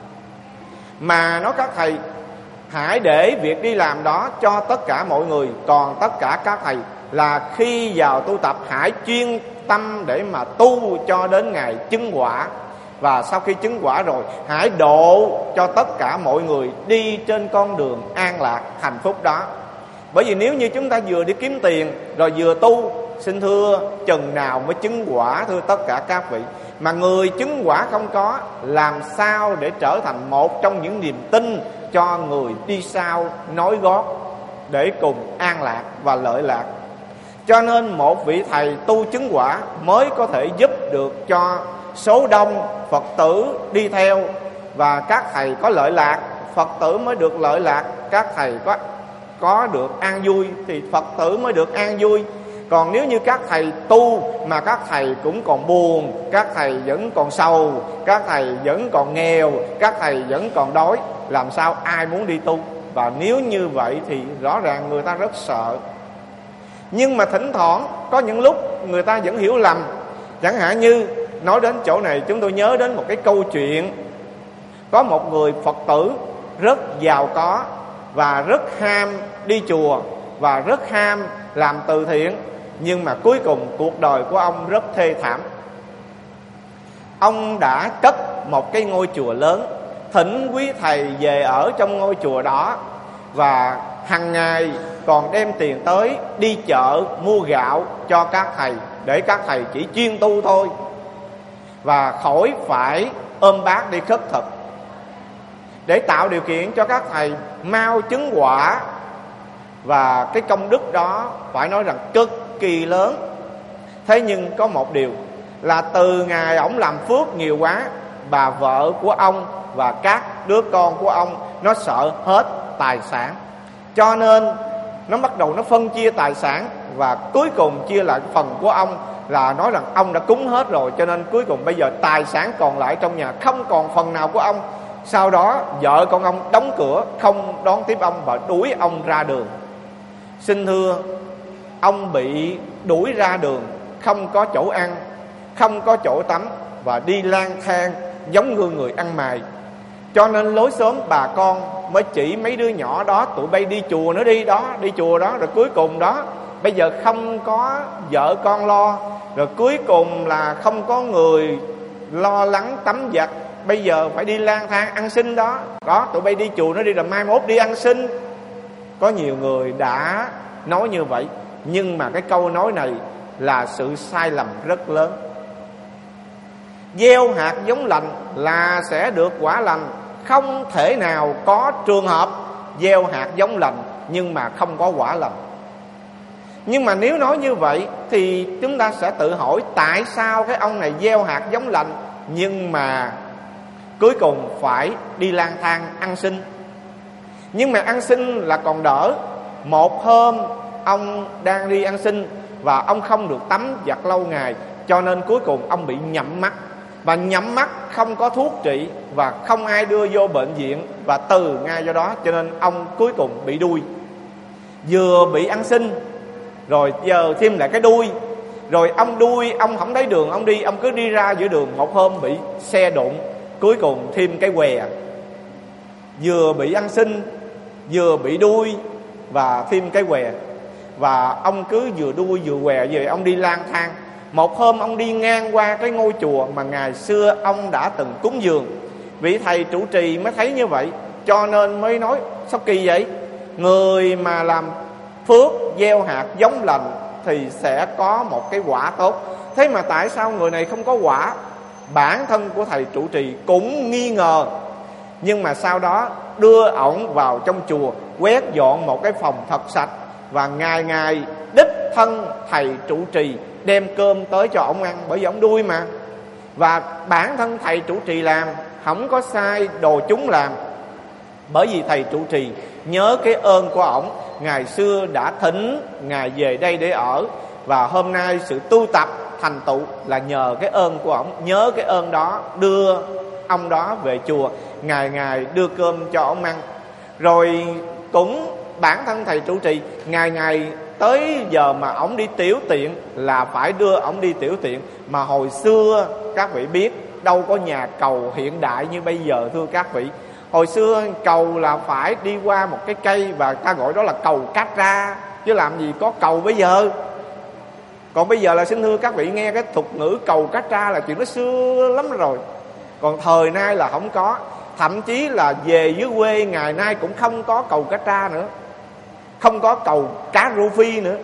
mà nói các thầy hãy để việc đi làm đó cho tất cả mọi người. Còn tất cả các thầy là khi vào tu tập hãy chuyên tâm để mà tu cho đến ngày chứng quả. Và sau khi chứng quả rồi, hãy độ cho tất cả mọi người đi trên con đường an lạc hạnh phúc đó. Bởi vì nếu như chúng ta vừa đi kiếm tiền rồi vừa tu, xin thưa, chừng nào mới chứng quả thưa tất cả các vị. Mà người chứng quả không có, làm sao để trở thành một trong những niềm tin cho người đi sau nối gót để cùng an lạc và lợi lạc. Cho nên một vị thầy tu chứng quả mới có thể giúp được cho số đông Phật tử đi theo, và các thầy có lợi lạc, Phật tử mới được lợi lạc. Các thầy có được an vui thì Phật tử mới được an vui. Còn nếu như các thầy tu mà các thầy cũng còn buồn, các thầy vẫn còn sầu, các thầy vẫn còn nghèo, các thầy vẫn còn đói, làm sao ai muốn đi tu? Và nếu như vậy thì rõ ràng người ta rất sợ. Nhưng mà thỉnh thoảng có những lúc người ta vẫn hiểu lầm. Chẳng hạn như nói đến chỗ này chúng tôi nhớ đến một cái câu chuyện. Có một người Phật tử rất giàu có và rất ham đi chùa và rất ham làm từ thiện. Nhưng mà cuối cùng cuộc đời của ông rất thê thảm. Ông đã cất một cái ngôi chùa lớn, thỉnh quý thầy về ở trong ngôi chùa đó, và hàng ngày còn đem tiền tới đi chợ mua gạo cho các thầy, để các thầy chỉ chuyên tu thôi, và khỏi phải ôm bát đi khất thực, để tạo điều kiện cho các thầy mau chứng quả. Và cái công đức đó phải nói rằng cực kỳ lớn. Thế nhưng có một điều là từ ngày ổng làm phước nhiều quá, bà vợ của ông và các đứa con của ông nó sợ hết tài sản, cho nên nó bắt đầu nó phân chia tài sản, và cuối cùng chia lại phần của ông là nói rằng ông đã cúng hết rồi, cho nên cuối cùng bây giờ tài sản còn lại trong nhà không còn phần nào của ông. Sau đó vợ con ông đóng cửa không đón tiếp ông và đuổi ông ra đường. Xin thưa, ông bị đuổi ra đường, không có chỗ ăn, không có chỗ tắm, và đi lang thang giống như người ăn mày. Cho nên lối xóm bà con mới chỉ mấy đứa nhỏ đó, tụi bay đi chùa nữa đi đó, đi chùa đó. Rồi cuối cùng đó, bây giờ không có vợ con lo, rồi cuối cùng là không có người lo lắng tắm giặt, bây giờ phải đi lang thang ăn xin đó. Đó, tụi bay đi chùa nó đi, rồi mai mốt đi ăn xin. Có nhiều người đã nói như vậy, nhưng mà cái câu nói này là sự sai lầm rất lớn. Gieo hạt giống lành là sẽ được quả lành. Không thể nào có trường hợp gieo hạt giống lành nhưng mà không có quả lành. Nhưng mà nếu nói như vậy thì chúng ta sẽ tự hỏi, tại sao cái ông này gieo hạt giống lành nhưng mà cuối cùng phải đi lang thang ăn xin? Nhưng mà ăn xin là còn đỡ. Một hôm ông đang đi ăn xin và ông không được tắm giặt lâu ngày, cho nên cuối cùng ông bị nhậm mắt. Và nhậm mắt không có thuốc trị và không ai đưa vô bệnh viện, và từ ngay do đó cho nên ông cuối cùng bị đuôi. Vừa bị ăn xin rồi giờ thêm lại cái đuôi. Rồi ông đuôi, ông không thấy đường ông đi, ông cứ đi ra giữa đường. Một hôm bị xe đụng, cuối cùng thêm cái què. Vừa bị ăn xin, vừa bị đuôi và thêm cái què. Và ông cứ vừa đuôi vừa què về, ông đi lang thang. Một hôm ông đi ngang qua cái ngôi chùa mà ngày xưa ông đã từng cúng dường. Vị thầy trụ trì mới thấy như vậy, cho nên mới nói sao kỳ vậy? Người mà làm phước gieo hạt giống lành thì sẽ có một cái quả tốt, thế mà tại sao người này không có quả? Bản thân của thầy trụ trì cũng nghi ngờ. Nhưng mà sau đó đưa ổng vào trong chùa, quét dọn một cái phòng thật sạch, và ngày ngày đích thân thầy trụ trì đem cơm tới cho ổng ăn, bởi vì ổng đuôi mà. Và bản thân thầy trụ trì làm không có sai đồ chúng làm, bởi vì thầy trụ trì nhớ cái ơn của ổng, ngày xưa đã thỉnh ngài về đây để ở, và hôm nay sự tu tập thành tựu là nhờ cái ơn của ổng. Nhớ cái ơn đó, đưa ông đó về chùa, ngày ngày đưa cơm cho ổng ăn. Rồi cũng bản thân thầy trụ trì ngày ngày tới giờ mà ổng đi tiểu tiện là phải đưa ổng đi tiểu tiện. Mà hồi xưa các vị biết đâu có nhà cầu hiện đại như bây giờ, thưa các vị. Hồi xưa cầu là phải đi qua một cái cây, và ta gọi đó là cầu cát ra, chứ làm gì có cầu bây giờ. Còn bây giờ là xin thưa các vị nghe cái thuật ngữ cầu cát ra là chuyện nó xưa lắm rồi. Còn thời nay là không có. Thậm chí là về dưới quê ngày nay cũng không có cầu cát ra nữa, không có cầu cá rô phi nữa.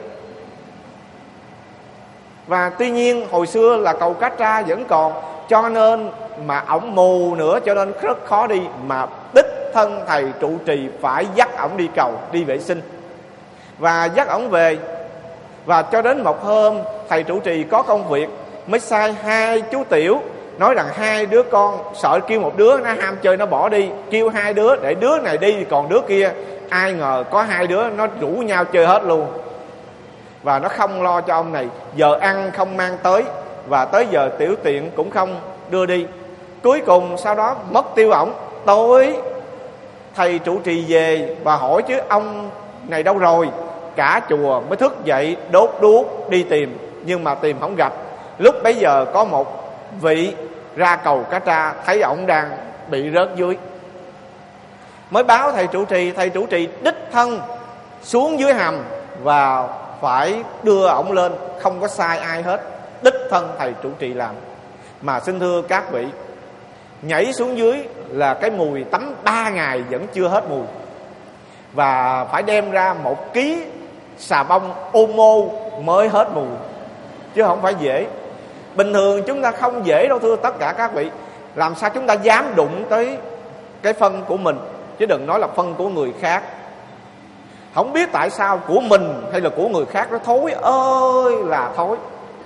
Và tuy nhiên hồi xưa là cầu cát ra vẫn còn, cho nên mà ổng mù nữa cho nên rất khó đi. Mà đích thân thầy trụ trì phải dắt ổng đi cầu, đi vệ sinh, và dắt ổng về. Và cho đến một hôm thầy trụ trì có công việc, mới sai hai chú tiểu, nói rằng hai đứa con sợ kêu một đứa nó ham chơi nó bỏ đi, kêu hai đứa để đứa này đi còn đứa kia. Ai ngờ có hai đứa nó rủ nhau chơi hết luôn, và nó không lo cho ông này. Giờ ăn không mang tới, và tới giờ tiểu tiện cũng không đưa đi. Cuối cùng sau đó mất tiêu ổng. Tối thầy trụ trì về và hỏi chứ ông này đâu rồi. Cả chùa mới thức dậy đốt đuốc đi tìm, nhưng mà tìm không gặp. Lúc bấy giờ có một vị ra cầu cá tra, thấy ổng đang bị rớt dưới, mới báo thầy trụ trì. Thầy trụ trì đích thân xuống dưới hầm và phải đưa ổng lên, không có sai ai hết, đích thân thầy trụ trì làm. Mà xin thưa các vị, nhảy xuống dưới là cái mùi tắm 3 ngày vẫn chưa hết mùi, và phải đem ra 1 ký xà bông Omo mới hết mùi, chứ không phải dễ. Bình thường chúng ta không dễ đâu thưa tất cả các vị. Làm sao chúng ta dám đụng tới cái phân của mình, chứ đừng nói là phân của người khác. Không biết tại sao của mình hay là của người khác nó thối ơi là thối.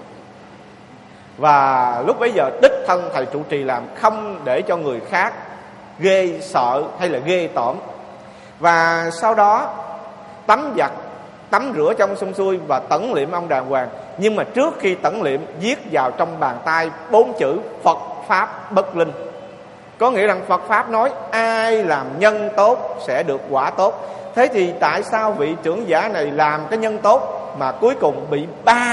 Và lúc bấy giờ đích thân thầy trụ trì làm, không để cho người khác ghê sợ hay là ghê tởm. Và sau đó tắm giặt, tắm rửa trong xong xuôi và tẩn liệm ông đàng hoàng. Nhưng mà trước khi tẩn liệm, viết vào trong bàn tay 4 chữ Phật Pháp Bất Linh. Có nghĩa rằng Phật Pháp nói A ai làm nhân tốt sẽ được quả tốt. Thế thì tại sao vị trưởng giả này làm cái nhân tốt mà cuối cùng bị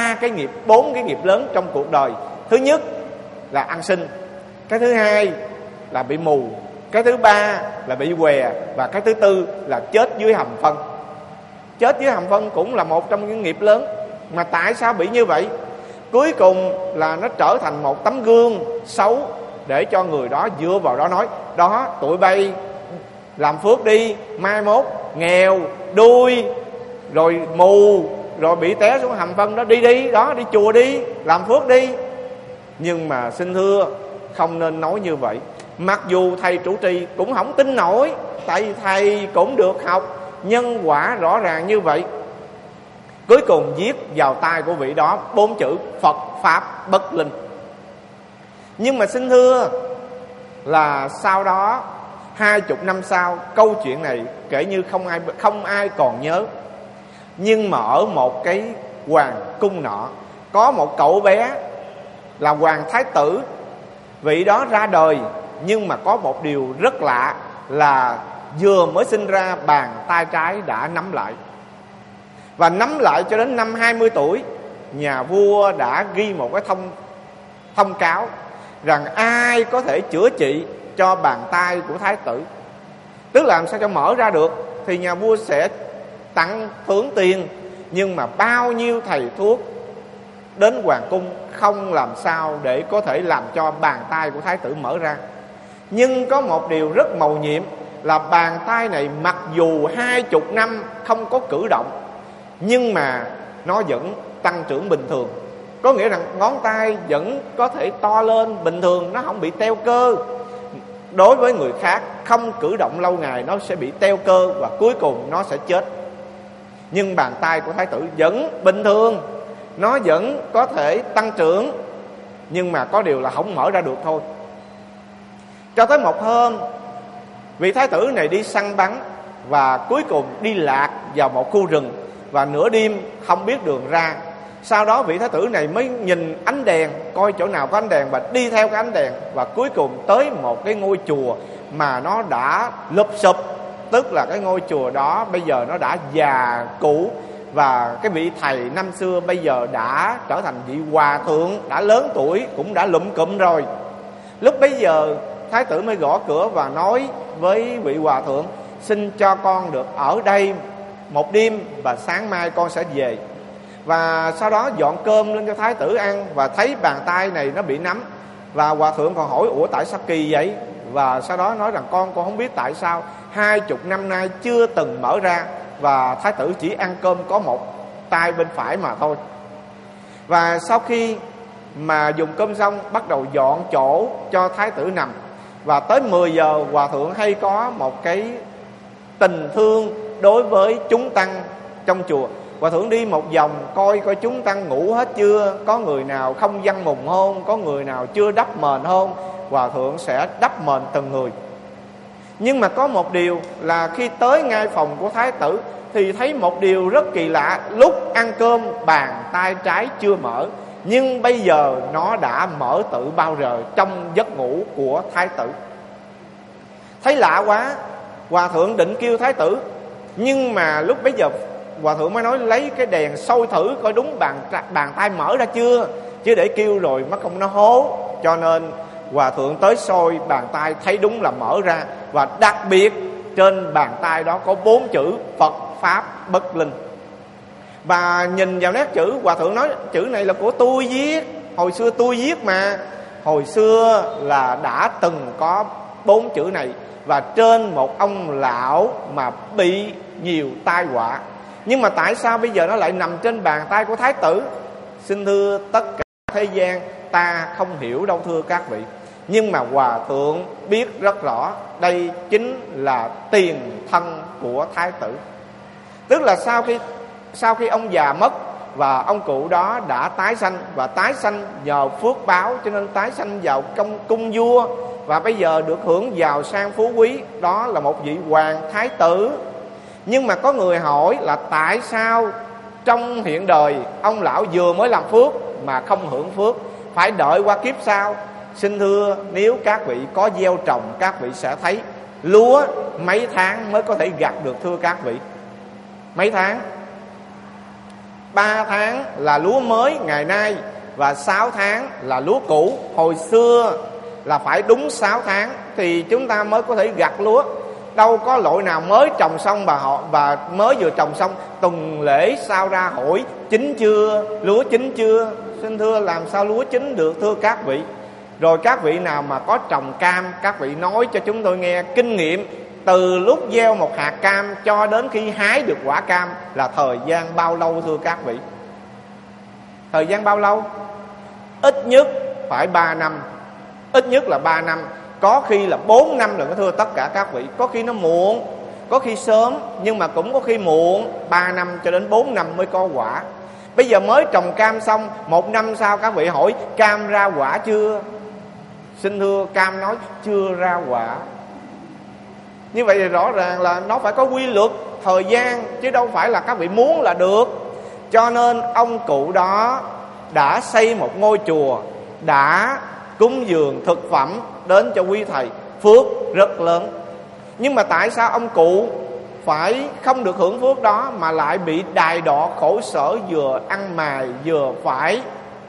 4 cái nghiệp lớn trong cuộc đời? Thứ nhất là ăn sinh, cái thứ hai là bị mù, cái thứ ba là bị què, và cái thứ tư là chết dưới hầm phân. Chết dưới hầm phân cũng là một trong những nghiệp lớn. Mà tại sao bị như vậy? Cuối cùng là nó trở thành một tấm gương xấu để cho người đó dựa vào đó nói: đó, tụi bay làm phước đi, mai mốt nghèo, đuôi, rồi mù, rồi bị té xuống hầm phân đó, đi đó, đi chùa đi, làm phước đi. Nhưng mà xin thưa, không nên nói như vậy. Mặc dù thầy trụ trì cũng không tin nổi, tại vì thầy cũng được học nhân quả rõ ràng như vậy. Cuối cùng viết vào tay của vị đó 4 chữ Phật Pháp Bất Linh. Nhưng mà xin thưa là sau đó 20 năm sau, câu chuyện này kể như không ai còn nhớ. Nhưng mà ở một cái hoàng cung nọ, có một cậu bé là hoàng thái tử. Vị đó ra đời, nhưng mà có một điều rất lạ là vừa mới sinh ra bàn tay trái đã nắm lại. Và nắm lại cho đến năm 20 tuổi, nhà vua đã ghi một cái thông cáo rằng ai có thể chữa trị cho bàn tay của thái tử, tức là làm sao cho mở ra được, thì nhà vua sẽ tặng thưởng tiền. Nhưng mà bao nhiêu thầy thuốc đến hoàng cung không làm sao để có thể làm cho bàn tay của thái tử mở ra. Nhưng có một điều rất mầu nhiệm là bàn tay này mặc dù 20 năm không có cử động, nhưng mà nó vẫn tăng trưởng bình thường. Có nghĩa rằng ngón tay vẫn có thể to lên bình thường, nó không bị teo cơ. Đối với người khác không cử động lâu ngày nó sẽ bị teo cơ và cuối cùng nó sẽ chết. Nhưng bàn tay của thái tử vẫn bình thường, nó vẫn có thể tăng trưởng, nhưng mà có điều là không mở ra được thôi. Cho tới một hôm, vị thái tử này đi săn bắn và cuối cùng đi lạc vào một khu rừng, và nửa đêm không biết đường ra. Sau đó vị thái tử này mới nhìn ánh đèn, coi chỗ nào có ánh đèn và đi theo cái ánh đèn, và cuối cùng tới một cái ngôi chùa mà nó đã lụp xụp, tức là cái ngôi chùa đó bây giờ nó đã già cũ, và cái vị thầy năm xưa bây giờ đã trở thành vị hòa thượng, đã lớn tuổi, cũng đã lụm cụm rồi. Lúc bấy giờ thái tử mới gõ cửa và nói với vị hòa thượng: xin cho con được ở đây một đêm và sáng mai con sẽ về. Và sau đó dọn cơm lên cho thái tử ăn, và thấy bàn tay này nó bị nắm. Và hòa thượng còn hỏi: ủa tại sao kỳ vậy? Và sau đó nói rằng con không biết tại sao 20 năm nay chưa từng mở ra, và thái tử chỉ ăn cơm có một tay bên phải mà thôi. Và sau khi mà dùng cơm xong, bắt đầu dọn chỗ cho thái tử nằm. Và tới 10 giờ hòa thượng hay có một cái tình thương đối với chúng tăng trong chùa. Hòa thượng đi một vòng coi chúng tăng ngủ hết chưa, có người nào không văng mùng hôn, có người nào chưa đắp mền hôn. Hòa thượng sẽ đắp mền từng người. Nhưng mà có một điều là khi tới ngay phòng của thái tử thì thấy một điều rất kỳ lạ. Lúc ăn cơm bàn tay trái chưa mở, nhưng bây giờ nó đã mở tự bao giờ trong giấc ngủ của thái tử. Thấy lạ quá, hòa thượng định kêu thái tử, nhưng mà lúc bấy giờ hòa thượng mới nói lấy cái đèn soi thử coi đúng bàn tay mở ra chưa, chứ để kêu rồi mất công nó hố. Cho nên hòa thượng tới soi bàn tay, thấy đúng là mở ra. Và đặc biệt trên bàn tay đó có 4 chữ Phật Pháp Bất Linh. Và nhìn vào nét chữ, hòa thượng nói: chữ này là của tôi viết, hồi xưa tôi viết mà. Hồi xưa là đã từng có 4 chữ này, và trên một ông lão mà bị nhiều tai họa. Nhưng mà tại sao bây giờ nó lại nằm trên bàn tay của thái tử? Xin thưa tất cả thế gian ta không hiểu đâu thưa các vị. Nhưng mà hòa thượng biết rất rõ đây chính là tiền thân của thái tử. Tức là sau khi ông già mất và ông cụ đó đã tái sanh, và tái sanh nhờ phước báo cho nên tái sanh vào cung vua, và bây giờ được hưởng giàu sang phú quý, đó là một vị hoàng thái tử. Nhưng mà có người hỏi là tại sao trong hiện đời ông lão vừa mới làm phước mà không hưởng phước, phải đợi qua kiếp sau? Xin thưa, nếu các vị có gieo trồng, các vị sẽ thấy Lúa mấy tháng mới có thể gặt được thưa các vị? Mấy tháng? 3 tháng là lúa mới ngày nay, và 6 tháng là lúa cũ. Hồi xưa là phải đúng 6 tháng thì chúng ta mới có thể gặt lúa. Đâu có loại nào mới trồng xong và mới vừa trồng xong tuần lễ sau ra hỏi chín chưa, lúa chín chưa. Xin thưa, làm sao lúa chín được thưa các vị? Rồi các vị nào mà có trồng cam, các vị nói cho chúng tôi nghe kinh nghiệm từ lúc gieo một hạt cam cho đến khi hái được quả cam là thời gian bao lâu thưa các vị? Thời gian bao lâu? Ít nhất phải 3 năm. Ít nhất là 3 năm. Có khi là 4 năm rồi thưa tất cả các vị. Có khi nó muộn, có khi sớm, nhưng mà cũng có khi muộn. 3 năm cho đến 4 năm mới có quả. Bây giờ mới trồng cam xong, 1 năm sau các vị hỏi cam ra quả chưa? Xin thưa, cam nói chưa ra quả. Như vậy thì rõ ràng là nó phải có quy luật thời gian, chứ đâu phải là các vị muốn là được. Cho nên ông cụ đó đã xây một ngôi chùa, đã cúng dường thực phẩm đến cho quý thầy, phước rất lớn. Nhưng mà tại sao ông cụ phải không được hưởng phước đó mà lại bị đày đọa khổ sở, vừa ăn mài, vừa phải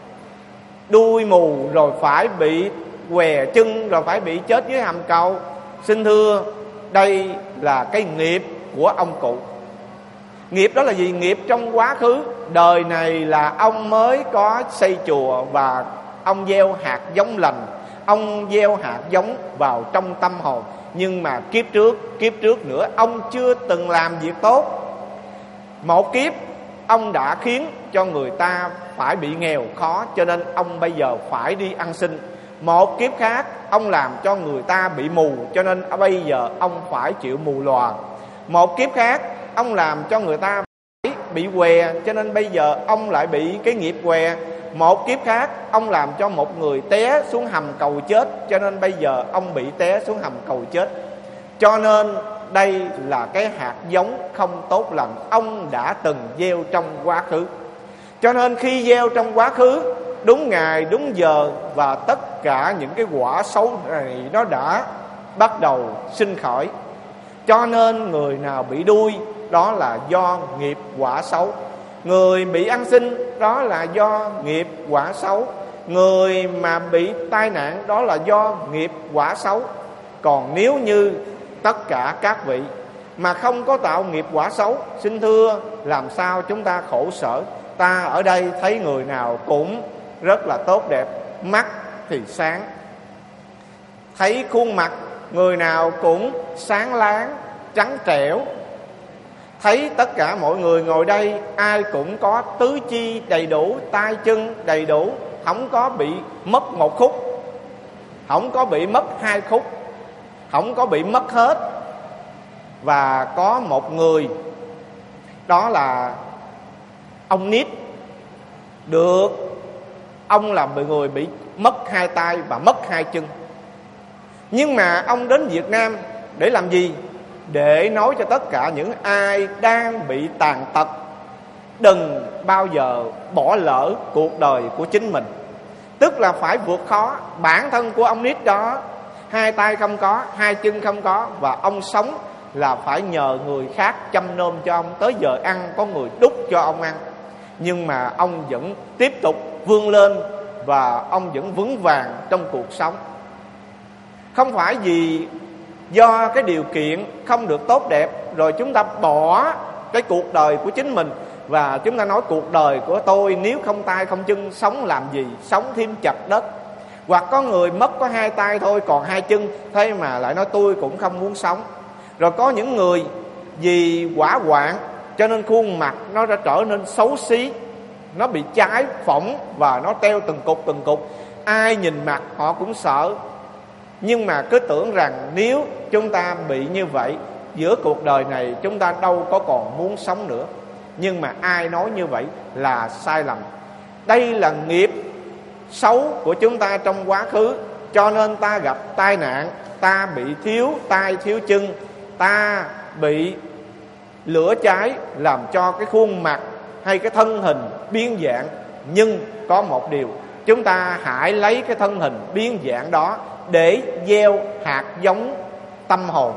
đuôi mù, rồi phải bị què chân, rồi phải bị chết dưới hầm cầu? Xin thưa, đây là cái nghiệp của ông cụ. Nghiệp đó là gì? Nghiệp trong quá khứ. Đời này là ông mới có xây chùa và ông gieo hạt giống lành, ông gieo hạt giống vào trong tâm hồn. Nhưng mà kiếp trước nữa ông chưa từng làm việc tốt. Một kiếp ông đã khiến cho người ta phải bị nghèo khó, cho nên ông bây giờ phải đi ăn xin. Một kiếp khác ông làm cho người ta bị mù, cho nên bây giờ ông phải chịu mù lòa. Một kiếp khác ông làm cho người ta bị què, cho nên bây giờ ông lại bị cái nghiệp què. Một kiếp khác ông làm cho một người té xuống hầm cầu chết, cho nên bây giờ ông bị té xuống hầm cầu chết. Cho nên đây là cái hạt giống không tốt lành ông đã từng gieo trong quá khứ. Cho nên khi gieo trong quá khứ, đúng ngày đúng giờ, và tất cả những cái quả xấu này nó đã bắt đầu sinh khởi. Cho nên người nào bị đuôi đó là do nghiệp quả xấu, người bị ăn xin đó là do nghiệp quả xấu, người mà bị tai nạn đó là do nghiệp quả xấu. Còn nếu như tất cả các vị mà không có tạo nghiệp quả xấu, xin thưa, làm sao chúng ta khổ sở? Ta ở đây thấy người nào cũng rất là tốt đẹp, mắt thì sáng, thấy khuôn mặt người nào cũng sáng láng, trắng trẻo. Thấy tất cả mọi người ngồi đây ai cũng có tứ chi đầy đủ, tay chân đầy đủ, không có bị mất một khúc, không có bị mất 2 khúc, không có bị mất hết. Và có một người, đó là ông Nít, được ông là người bị mất 2 tay và mất 2 chân. Nhưng mà ông đến Việt Nam để làm gì? Để nói cho tất cả những ai đang bị tàn tật đừng bao giờ bỏ lỡ cuộc đời của chính mình. Tức là phải vượt khó. Bản thân của ông Nít đó 2 tay không có, 2 chân không có, và ông sống là phải nhờ người khác chăm nom cho ông. Tới giờ ăn có người đút cho ông ăn. Nhưng mà ông vẫn tiếp tục vươn lên và ông vẫn vững vàng trong cuộc sống. Không phải vì do cái điều kiện không được tốt đẹp rồi chúng ta bỏ cái cuộc đời của chính mình, và chúng ta nói cuộc đời của tôi nếu không tay không chân sống làm gì, sống thêm chật đất. Hoặc có người mất có 2 tay thôi còn 2 chân, thế mà lại nói tôi cũng không muốn sống. Rồi có những người vì hỏa hoạn cho nên khuôn mặt nó đã trở nên xấu xí, nó bị trái phỏng và nó teo từng cục. Ai nhìn mặt họ cũng sợ. Nhưng mà cứ tưởng rằng nếu chúng ta bị như vậy, giữa cuộc đời này chúng ta đâu có còn muốn sống nữa. Nhưng mà ai nói như vậy là sai lầm. Đây là nghiệp xấu của chúng ta trong quá khứ. Cho nên ta gặp tai nạn, ta bị thiếu tay thiếu chân, ta bị lửa cháy làm cho cái khuôn mặt hay cái thân hình biến dạng. Nhưng có một điều, chúng ta hãy lấy cái thân hình biến dạng đó để gieo hạt giống tâm hồn.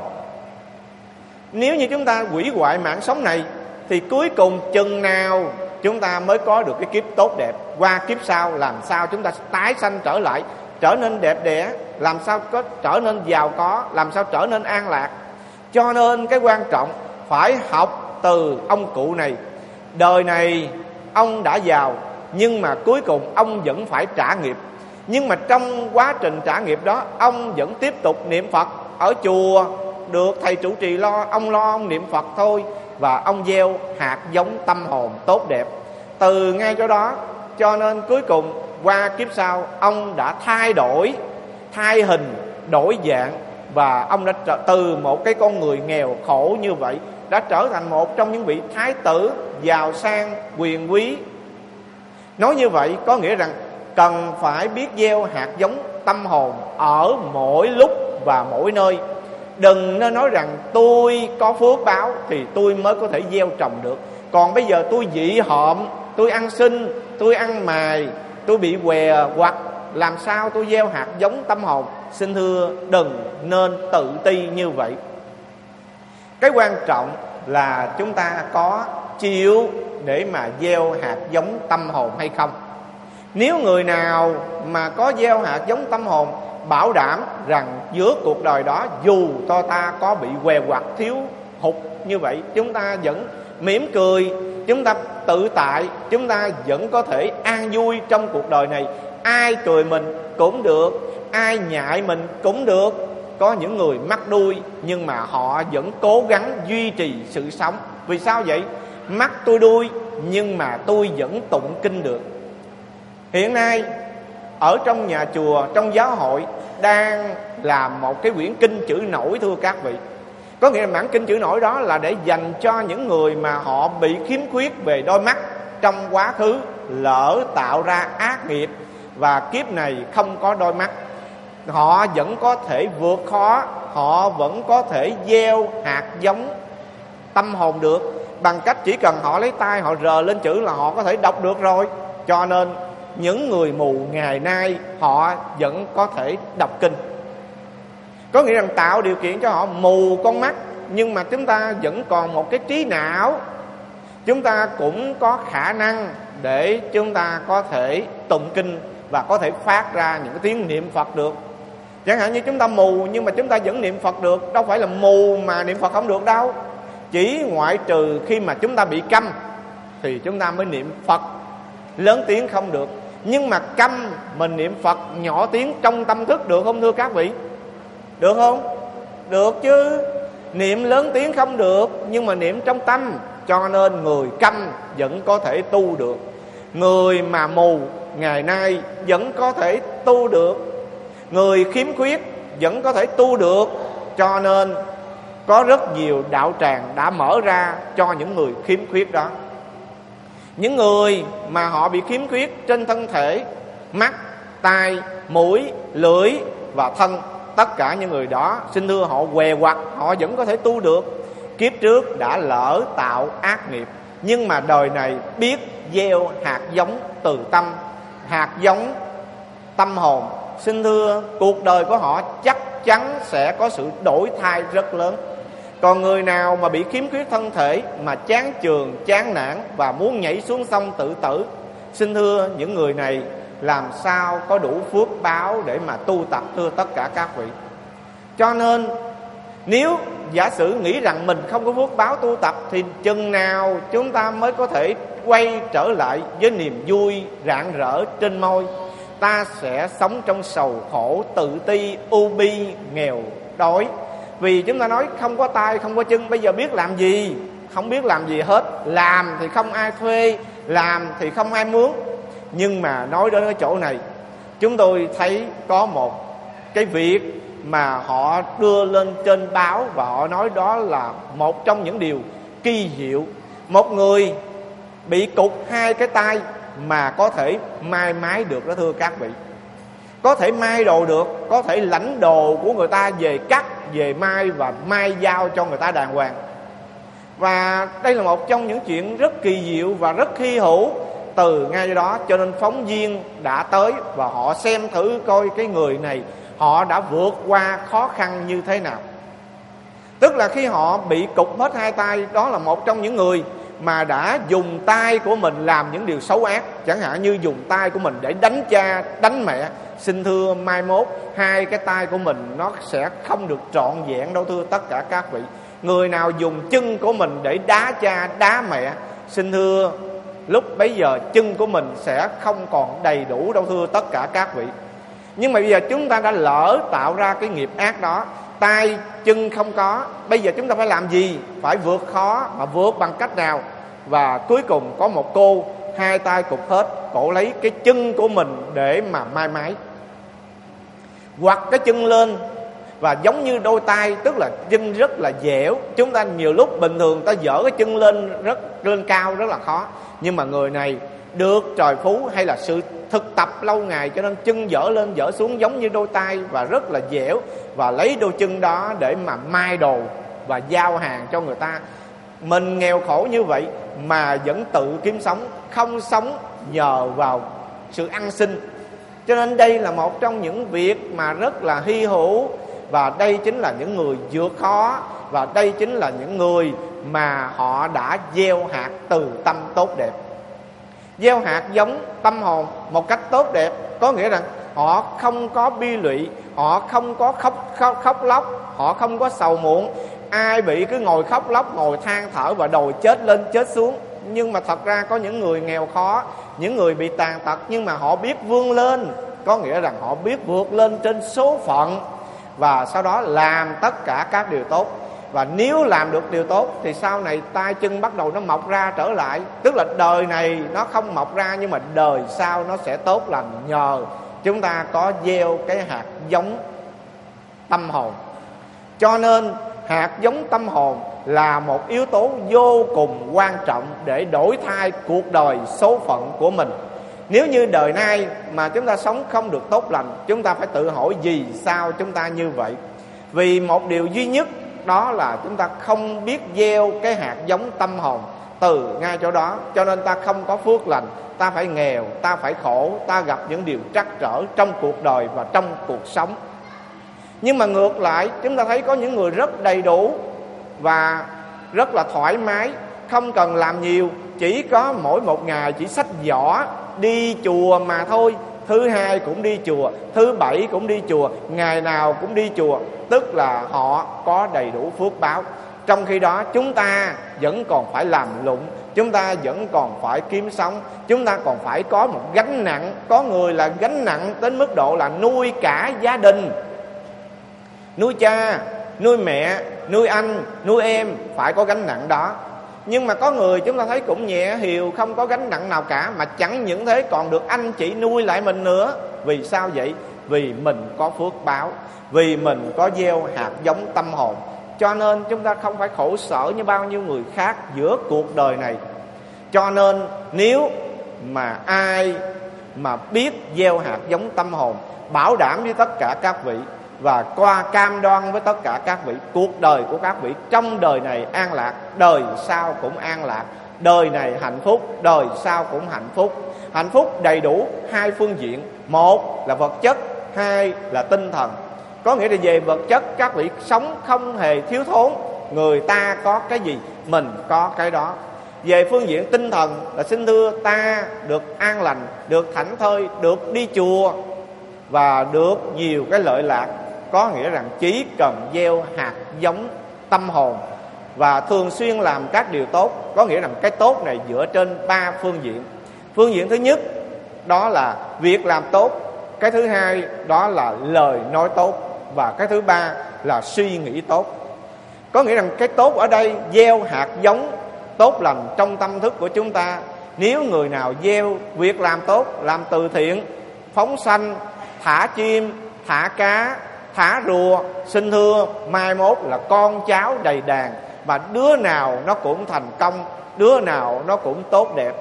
Nếu như chúng ta hủy hoại mạng sống này thì cuối cùng chừng nào chúng ta mới có được cái kiếp tốt đẹp? Qua kiếp sau làm sao chúng ta tái sanh trở lại, trở nên đẹp đẽ, làm sao có trở nên giàu có, làm sao trở nên an lạc. Cho nên cái quan trọng phải học từ ông cụ này. Đời này ông đã giàu, nhưng mà cuối cùng ông vẫn phải trả nghiệp. Nhưng mà trong quá trình trả nghiệp đó, ông vẫn tiếp tục niệm Phật. Ở chùa được thầy trụ trì lo, ông niệm Phật thôi. Và ông gieo hạt giống tâm hồn tốt đẹp từ ngay chỗ đó. Cho nên cuối cùng qua kiếp sau ông đã thay hình đổi dạng, và ông đã từ một cái con người nghèo khổ như vậy đã trở thành một trong những vị thái tử giàu sang quyền quý. Nói như vậy có nghĩa rằng cần phải biết gieo hạt giống tâm hồn ở mỗi lúc và mỗi nơi. Đừng nên nói rằng tôi có phước báo thì tôi mới có thể gieo trồng được. Còn bây giờ tôi dị hợm, tôi ăn xin, tôi ăn mài, tôi bị què quặt, làm sao tôi gieo hạt giống tâm hồn? Xin thưa đừng nên tự ti như vậy. Cái quan trọng là chúng ta có chịu để mà gieo hạt giống tâm hồn hay không. Nếu người nào mà có gieo hạt giống tâm hồn, bảo đảm rằng giữa cuộc đời đó dù cho ta có bị què quặt thiếu hụt như vậy, chúng ta vẫn mỉm cười, chúng ta tự tại, chúng ta vẫn có thể an vui trong cuộc đời này. Ai cười mình cũng được, ai nhại mình cũng được. Có những người mắc đuôi nhưng mà họ vẫn cố gắng duy trì sự sống. Vì sao vậy? Mắc tôi đuôi nhưng mà tôi vẫn tụng kinh được. Hiện nay ở trong nhà chùa, trong giáo hội đang làm một cái quyển kinh chữ nổi, thưa các vị. Có nghĩa là bản kinh chữ nổi đó là để dành cho những người mà họ bị khiếm khuyết về đôi mắt, trong quá khứ lỡ tạo ra ác nghiệp và kiếp này không có đôi mắt. Họ vẫn có thể vượt khó, họ vẫn có thể gieo hạt giống tâm hồn được, bằng cách chỉ cần họ lấy tay họ rờ lên chữ là họ có thể đọc được rồi. Cho nên những người mù ngày nay họ vẫn có thể đọc kinh. Có nghĩa rằng tạo điều kiện cho họ mù con mắt, nhưng mà chúng ta vẫn còn một cái trí não. Chúng ta cũng có khả năng để chúng ta có thể tụng kinh và có thể phát ra những cái tiếng niệm Phật được. Chẳng hạn như chúng ta mù nhưng mà chúng ta vẫn niệm Phật được. Đâu phải là mù mà niệm Phật không được đâu. Chỉ ngoại trừ khi mà chúng ta bị câm thì chúng ta mới niệm Phật lớn tiếng không được. Nhưng mà câm mình niệm Phật nhỏ tiếng trong tâm thức được không thưa các vị? Được không? Được chứ. Niệm lớn tiếng không được, nhưng mà niệm trong tâm. Cho nên người câm vẫn có thể tu được. Người mà mù ngày nay vẫn có thể tu được. Người khiếm khuyết vẫn có thể tu được. Cho nên có rất nhiều đạo tràng đã mở ra cho những người khiếm khuyết đó. Những người mà họ bị khiếm khuyết trên thân thể, mắt, tai, mũi, lưỡi và thân, tất cả những người đó xin thưa họ què quặt, họ vẫn có thể tu được. Kiếp trước đã lỡ tạo ác nghiệp, nhưng mà đời này biết gieo hạt giống từ tâm, hạt giống tâm hồn. Xin thưa cuộc đời của họ chắc chắn sẽ có sự đổi thay rất lớn. Còn người nào mà bị khiếm khuyết thân thể mà chán chường, chán nản và muốn nhảy xuống sông tự tử, xin thưa những người này làm sao có đủ phước báo để mà tu tập, thưa tất cả các vị. Cho nên nếu giả sử nghĩ rằng mình không có phước báo tu tập thì chừng nào chúng ta mới có thể quay trở lại với niềm vui rạng rỡ trên môi? Ta sẽ sống trong sầu khổ, tự ti, u bi, nghèo đói. Vì chúng ta nói không có tay, không có chân, bây giờ biết làm gì? Không biết làm gì hết. Làm thì không ai thuê, làm thì không ai mướn. Nhưng mà nói đến cái chỗ này, chúng tôi thấy có một cái việc mà họ đưa lên trên báo, và họ nói đó là một trong những điều kỳ diệu. Một người bị cụt hai cái tay mà có thể may mái được đó, thưa các vị. Có thể may đồ được, có thể lãnh đồ của người ta về cắt, về may và may giao cho người ta đàng hoàng. Và đây là một trong những chuyện rất kỳ diệu và rất hy hữu. Từ ngay đó cho nên phóng viên đã tới và họ xem thử coi cái người này họ đã vượt qua khó khăn như thế nào. Tức là khi họ bị cụt hết hai tay, đó là một trong những người mà đã dùng tay của mình làm những điều xấu ác. Chẳng hạn như dùng tay của mình để đánh cha, đánh mẹ. Xin thưa mai mốt hai cái tay của mình nó sẽ không được trọn vẹn đâu thưa tất cả các vị. Người nào dùng chân của mình để đá cha, đá mẹ, xin thưa lúc bấy giờ chân của mình sẽ không còn đầy đủ đâu thưa tất cả các vị. Nhưng mà bây giờ chúng ta đã lỡ tạo ra cái nghiệp ác đó, tay chân không có, bây giờ chúng ta phải làm gì? Phải vượt khó, mà vượt bằng cách nào? Và cuối cùng có một cô hai tay cụt hết, cổ lấy cái chân của mình để mà mai mái, quặt cái chân lên và giống như đôi tay, tức là chân rất là dẻo. Chúng ta nhiều lúc bình thường ta dỡ cái chân lên cao rất là khó, nhưng mà người này được trời phú hay là sự thực tập lâu ngày, cho nên chân dỡ lên dỡ xuống giống như đôi tay và rất là dẻo, và lấy đôi chân đó để mà mai đồ và giao hàng cho người ta. Mình nghèo khổ như vậy mà vẫn tự kiếm sống, không sống nhờ vào sự ăn xin. Cho nên đây là một trong những việc mà rất là hy hữu. Và đây chính là những người vượt khó, và đây chính là những người mà họ đã gieo hạt từ tâm tốt đẹp. Gieo hạt giống tâm hồn một cách tốt đẹp, có nghĩa rằng họ không có bi lụy, họ không có khóc lóc, họ không có sầu muộn. Ai bị cứ ngồi khóc lóc, ngồi than thở và đòi chết lên chết xuống. Nhưng mà thật ra có những người nghèo khó, những người bị tàn tật, nhưng mà họ biết vươn lên, có nghĩa rằng họ biết vượt lên trên số phận, và sau đó làm tất cả các điều tốt. Và nếu làm được điều tốt thì sau này tay chân bắt đầu nó mọc ra trở lại. Tức là đời này nó không mọc ra, nhưng mà đời sau nó sẽ tốt lành, nhờ chúng ta có gieo cái hạt giống tâm hồn. Cho nên hạt giống tâm hồn là một yếu tố vô cùng quan trọng để đổi thay cuộc đời số phận của mình. Nếu như đời nay mà chúng ta sống không được tốt lành, chúng ta phải tự hỏi vì sao chúng ta như vậy. Vì một điều duy nhất, đó là chúng ta không biết gieo cái hạt giống tâm hồn từ ngay chỗ đó. Cho nên ta không có phước lành, ta phải nghèo, ta phải khổ, ta gặp những điều trắc trở trong cuộc đời và trong cuộc sống. Nhưng mà ngược lại, chúng ta thấy có những người rất đầy đủ và rất là thoải mái, không cần làm nhiều, chỉ có mỗi một ngày chỉ xách giỏ đi chùa mà thôi. Thứ hai cũng đi chùa, thứ bảy cũng đi chùa, ngày nào cũng đi chùa. Tức là họ có đầy đủ phước báo. Trong khi đó chúng ta vẫn còn phải làm lụng, chúng ta vẫn còn phải kiếm sống, chúng ta còn phải có một gánh nặng. Có người là gánh nặng đến mức độ là nuôi cả gia đình, nuôi cha, nuôi mẹ, nuôi anh, nuôi em, phải có gánh nặng đó. Nhưng mà có người chúng ta thấy cũng nhẹ hiều, không có gánh nặng nào cả, mà chẳng những thế còn được anh chị nuôi lại mình nữa. Vì sao vậy? Vì mình có phước báo, vì mình có gieo hạt giống tâm hồn. Cho nên chúng ta không phải khổ sở như bao nhiêu người khác giữa cuộc đời này. Cho nên nếu mà ai mà biết gieo hạt giống tâm hồn, bảo đảm với tất cả các vị và qua cam đoan với tất cả các vị, cuộc đời của các vị trong đời này an lạc, đời sau cũng an lạc. Đời này hạnh phúc, đời sau cũng hạnh phúc. Hạnh phúc đầy đủ hai phương diện, một là vật chất, hai là tinh thần. Có nghĩa là về vật chất các vị sống không hề thiếu thốn, người ta có cái gì mình có cái đó. Về phương diện tinh thần là xin thưa ta được an lành, được thảnh thơi, được đi chùa và được nhiều cái lợi lạc. Có nghĩa rằng chỉ cần gieo hạt giống tâm hồn và thường xuyên làm các điều tốt. Có nghĩa rằng cái tốt này dựa trên ba phương diện. Phương diện thứ nhất đó là việc làm tốt, cái thứ hai đó là lời nói tốt, và cái thứ ba là suy nghĩ tốt. Có nghĩa rằng cái tốt ở đây gieo hạt giống tốt lành trong tâm thức của chúng ta. Nếu người nào gieo việc làm tốt, làm từ thiện, phóng sanh, thả chim, thả cá, thả rùa, xin thưa mai mốt là con cháu đầy đàn, và đứa nào nó cũng thành công, đứa nào nó cũng tốt đẹp.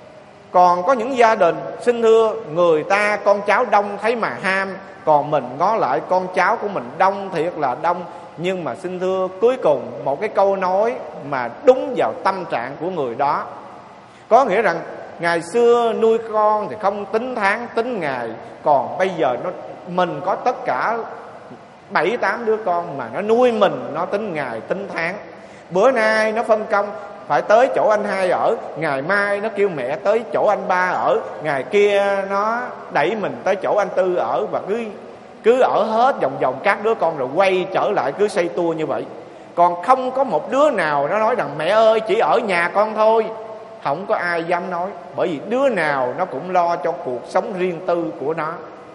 Còn có những gia đình xin thưa người ta con cháu đông thấy mà ham, còn mình ngó lại con cháu của mình đông thiệt là đông, nhưng mà xin thưa cuối cùng một cái câu nói mà đúng vào tâm trạng của người đó. Có nghĩa rằng ngày xưa nuôi con thì không tính tháng tính ngày, còn bây giờ mình có tất cả 7-8 đứa con mà nó nuôi mình, nó tính ngày tính tháng. Bữa nay nó phân công phải tới chỗ anh hai ở, ngày mai nó kêu mẹ tới chỗ anh ba ở, ngày kia nó đẩy mình tới chỗ anh tư ở, và cứ ở hết vòng vòng các đứa con rồi quay trở lại cứ xây tua như vậy. Còn không có một đứa nào nó nói rằng mẹ ơi chỉ ở nhà con thôi. Không có ai dám nói, bởi vì đứa nào nó cũng lo cho cuộc sống riêng tư của nó.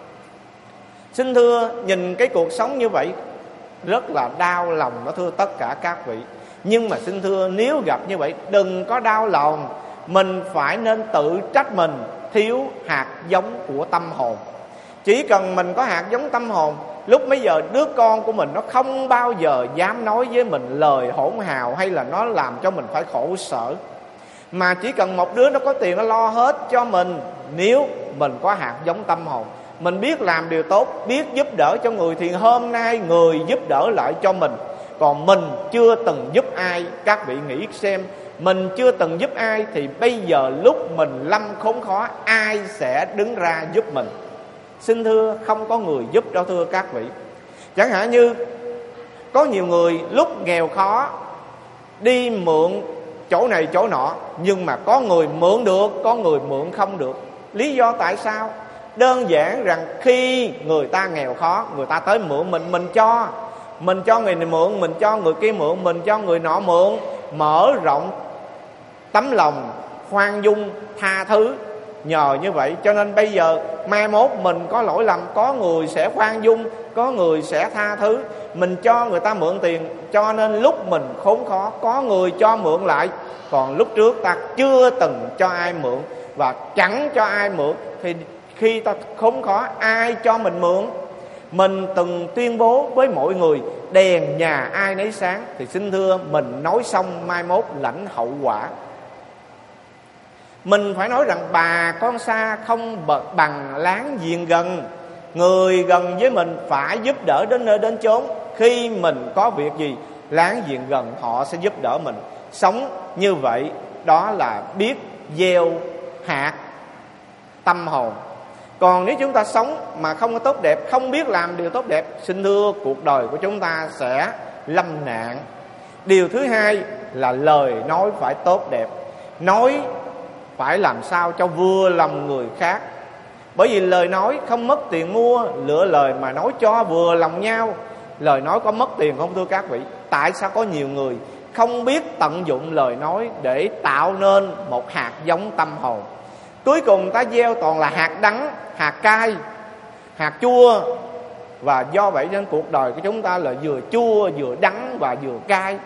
Xin thưa, nhìn cái cuộc sống như vậy rất là đau lòng đó thưa tất cả các vị. Nhưng mà xin thưa, nếu gặp như vậy đừng có đau lòng. Mình phải nên tự trách mình thiếu hạt giống của tâm hồn. Chỉ cần mình có hạt giống tâm hồn, lúc bấy giờ đứa con của mình nó không bao giờ dám nói với mình lời hỗn hào hay là nó làm cho mình phải khổ sở. Mà chỉ cần một đứa nó có tiền nó lo hết cho mình. Nếu mình có hạt giống tâm hồn, mình biết làm điều tốt, biết giúp đỡ cho người, thì hôm nay người giúp đỡ lại cho mình. Còn mình chưa từng giúp ai, các vị nghĩ xem, mình chưa từng giúp ai thì bây giờ lúc mình lâm khốn khó, ai sẽ đứng ra giúp mình? Xin thưa, không có người giúp đâu thưa các vị. Chẳng hạn như có nhiều người lúc nghèo khó đi mượn chỗ này chỗ nọ, nhưng mà có người mượn được, có người mượn không được. Lý do tại sao? Đơn giản rằng khi người ta nghèo khó, người ta tới mượn mình cho. Mình cho người này mượn, mình cho người kia mượn, mình cho người nọ mượn. Mở rộng tấm lòng khoan dung tha thứ. Nhờ như vậy cho nên bây giờ mai mốt mình có lỗi lầm, có người sẽ khoan dung, có người sẽ tha thứ. Mình cho người ta mượn tiền, cho nên lúc mình khốn khó có người cho mượn lại. Còn lúc trước ta chưa từng cho ai mượn và chẳng cho ai mượn, thì khi ta khốn khó ai cho mình mượn? Mình từng tuyên bố với mọi người đèn nhà ai nấy sáng, thì xin thưa mình nói xong mai mốt lãnh hậu quả. Mình phải nói rằng bà con xa không bằng láng giềng gần. Người gần với mình phải giúp đỡ đến nơi đến chốn. Khi mình có việc gì, láng giềng gần họ sẽ giúp đỡ mình. Sống như vậy đó là biết gieo hạt tâm hồn. Còn nếu chúng ta sống mà không có tốt đẹp, không biết làm điều tốt đẹp, xin thưa cuộc đời của chúng ta sẽ lâm nạn. Điều thứ hai là lời nói phải tốt đẹp. Nói phải làm sao cho vừa lòng người khác. Bởi vì lời nói không mất tiền mua, lựa lời mà nói cho vừa lòng nhau. Lời nói có mất tiền không thưa các vị? Tại sao có nhiều người không biết tận dụng lời nói để tạo nên một hạt giống tâm hồn? Cuối cùng ta gieo toàn là hạt đắng, hạt cay, hạt chua. Và do vậy nên cuộc đời của chúng ta là vừa chua, vừa đắng và vừa cay.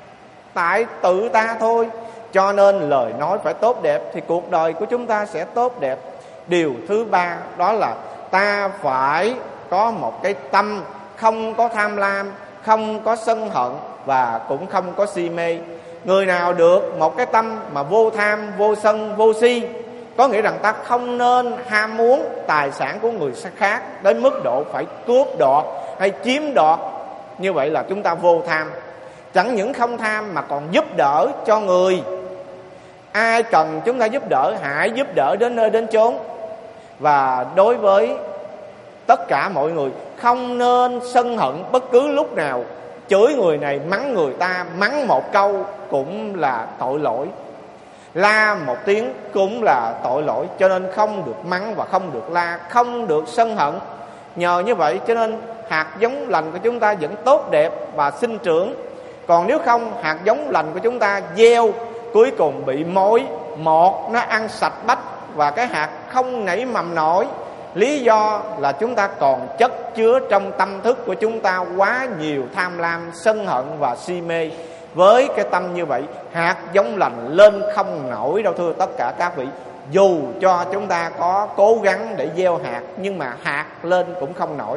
Tại tự ta thôi. Cho nên lời nói phải tốt đẹp thì cuộc đời của chúng ta sẽ tốt đẹp. Điều thứ ba đó là ta phải có một cái tâm không có tham lam, không có sân hận và cũng không có si mê. Người nào được một cái tâm mà vô tham, vô sân, vô si, có nghĩa rằng ta không nên ham muốn tài sản của người khác đến mức độ phải cướp đoạt hay chiếm đoạt. Như vậy là chúng ta vô tham. Chẳng những không tham mà còn giúp đỡ cho người. Ai cần chúng ta giúp đỡ, hãy giúp đỡ đến nơi đến chốn. Và đối với tất cả mọi người, không nên sân hận bất cứ lúc nào. Chửi người này, mắng người ta, mắng một câu cũng là tội lỗi, la một tiếng cũng là tội lỗi. Cho nên không được mắng và không được la, không được sân hận. Nhờ như vậy cho nên hạt giống lành của chúng ta vẫn tốt đẹp và sinh trưởng. Còn nếu không, hạt giống lành của chúng ta gieo, cuối cùng bị mối một nó ăn sạch bách và cái hạt không nảy mầm nổi. Lý do là chúng ta còn chất chứa trong tâm thức của chúng ta quá nhiều tham lam, sân hận và si mê. Với cái tâm như vậy, hạt giống lành lên không nổi đâu thưa tất cả các vị. Dù cho chúng ta có cố gắng để gieo hạt, nhưng mà hạt lên cũng không nổi.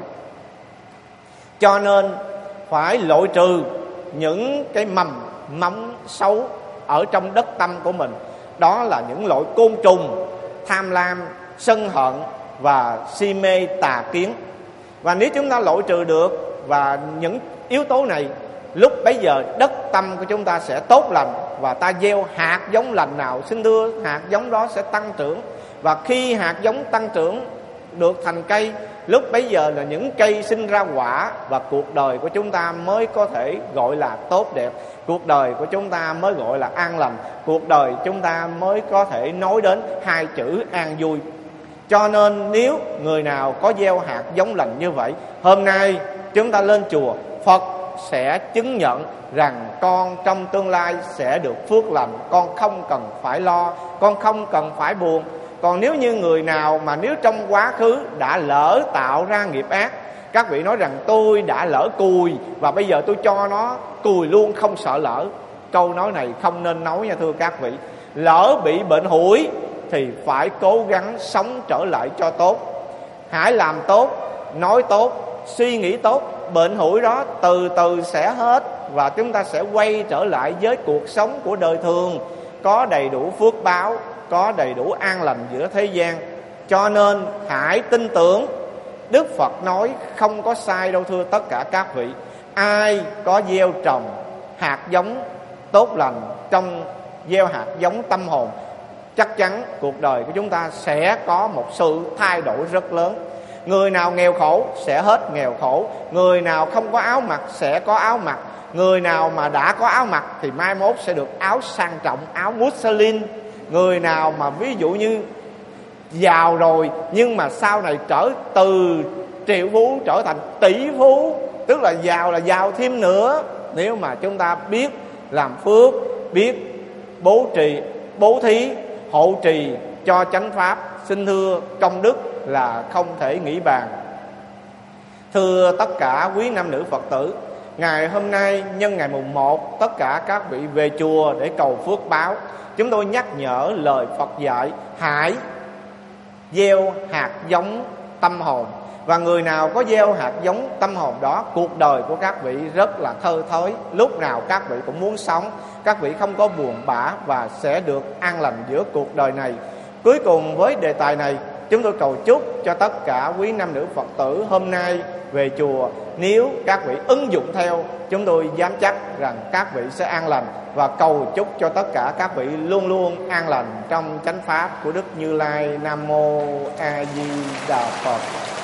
Cho nên phải loại trừ những cái mầm móng xấu ở trong đất tâm của mình. Đó là những loại côn trùng tham lam, sân hận và si mê tà kiến. Và nếu chúng ta loại trừ được và những yếu tố này, lúc bấy giờ đất tâm của chúng ta sẽ tốt lành. Và ta gieo hạt giống lành nào, xin thưa hạt giống đó sẽ tăng trưởng. Và khi hạt giống tăng trưởng được thành cây Lúc bấy giờ là những cây sinh ra quả, và cuộc đời của chúng ta mới có thể gọi là tốt đẹp. Cuộc đời của chúng ta mới gọi là an lành. Cuộc đời chúng ta mới có thể nói đến hai chữ an vui. Cho nên nếu người nào có gieo hạt giống lành như vậy, hôm nay chúng ta lên chùa, Phật sẽ chứng nhận rằng con trong tương lai sẽ được phước lành. Con không cần phải lo, con không cần phải buồn. Còn nếu như người nào mà nếu trong quá khứ đã lỡ tạo ra nghiệp ác, các vị nói rằng tôi đã lỡ cùi và bây giờ tôi cho nó cùi luôn, không sợ lỡ. Câu nói này không nên nói nha thưa các vị. Lỡ bị bệnh hủi thì phải cố gắng sống trở lại cho tốt. Hãy làm tốt, nói tốt, suy nghĩ tốt. Bệnh hủi đó từ từ sẽ hết, và chúng ta sẽ quay trở lại với cuộc sống của đời thường, có đầy đủ phước báo, có đầy đủ an lành giữa thế gian. Cho nên hãy tin tưởng, Đức Phật nói không có sai đâu thưa tất cả các vị. Ai có gieo trồng hạt giống tốt lành, trong gieo hạt giống tâm hồn, chắc chắn cuộc đời của chúng ta sẽ có một sự thay đổi rất lớn. Người nào nghèo khổ sẽ hết nghèo khổ. Người nào không có áo mặc sẽ có áo mặc. Người nào mà đã có áo mặc thì mai mốt sẽ được áo sang trọng, áo Michelin. Người nào mà ví dụ như giàu rồi nhưng mà sau này từ triệu phú trở thành tỷ phú, tức là giàu thêm nữa. Nếu mà chúng ta biết làm phước, biết bố thí, hộ trì cho chánh pháp, xin thưa công đức là không thể nghĩ bàn. Thưa tất cả quý nam nữ Phật tử, ngày hôm nay nhân ngày mùng 1, tất cả các vị về chùa để cầu phước báo. Chúng tôi nhắc nhở lời Phật dạy, hãy gieo hạt giống tâm hồn. Và người nào có gieo hạt giống tâm hồn đó, cuộc đời của các vị rất là thơ thới. Lúc nào các vị cũng muốn sống, các vị không có buồn bã và sẽ được an lành giữa cuộc đời này. Cuối cùng với đề tài này, chúng tôi cầu chúc cho tất cả quý nam nữ Phật tử hôm nay về chùa, nếu các vị ứng dụng theo, chúng tôi dám chắc rằng các vị sẽ an lành. Và cầu chúc cho tất cả các vị luôn luôn an lành trong chánh pháp của Đức Như Lai. Nam Mô A Di Đà Phật.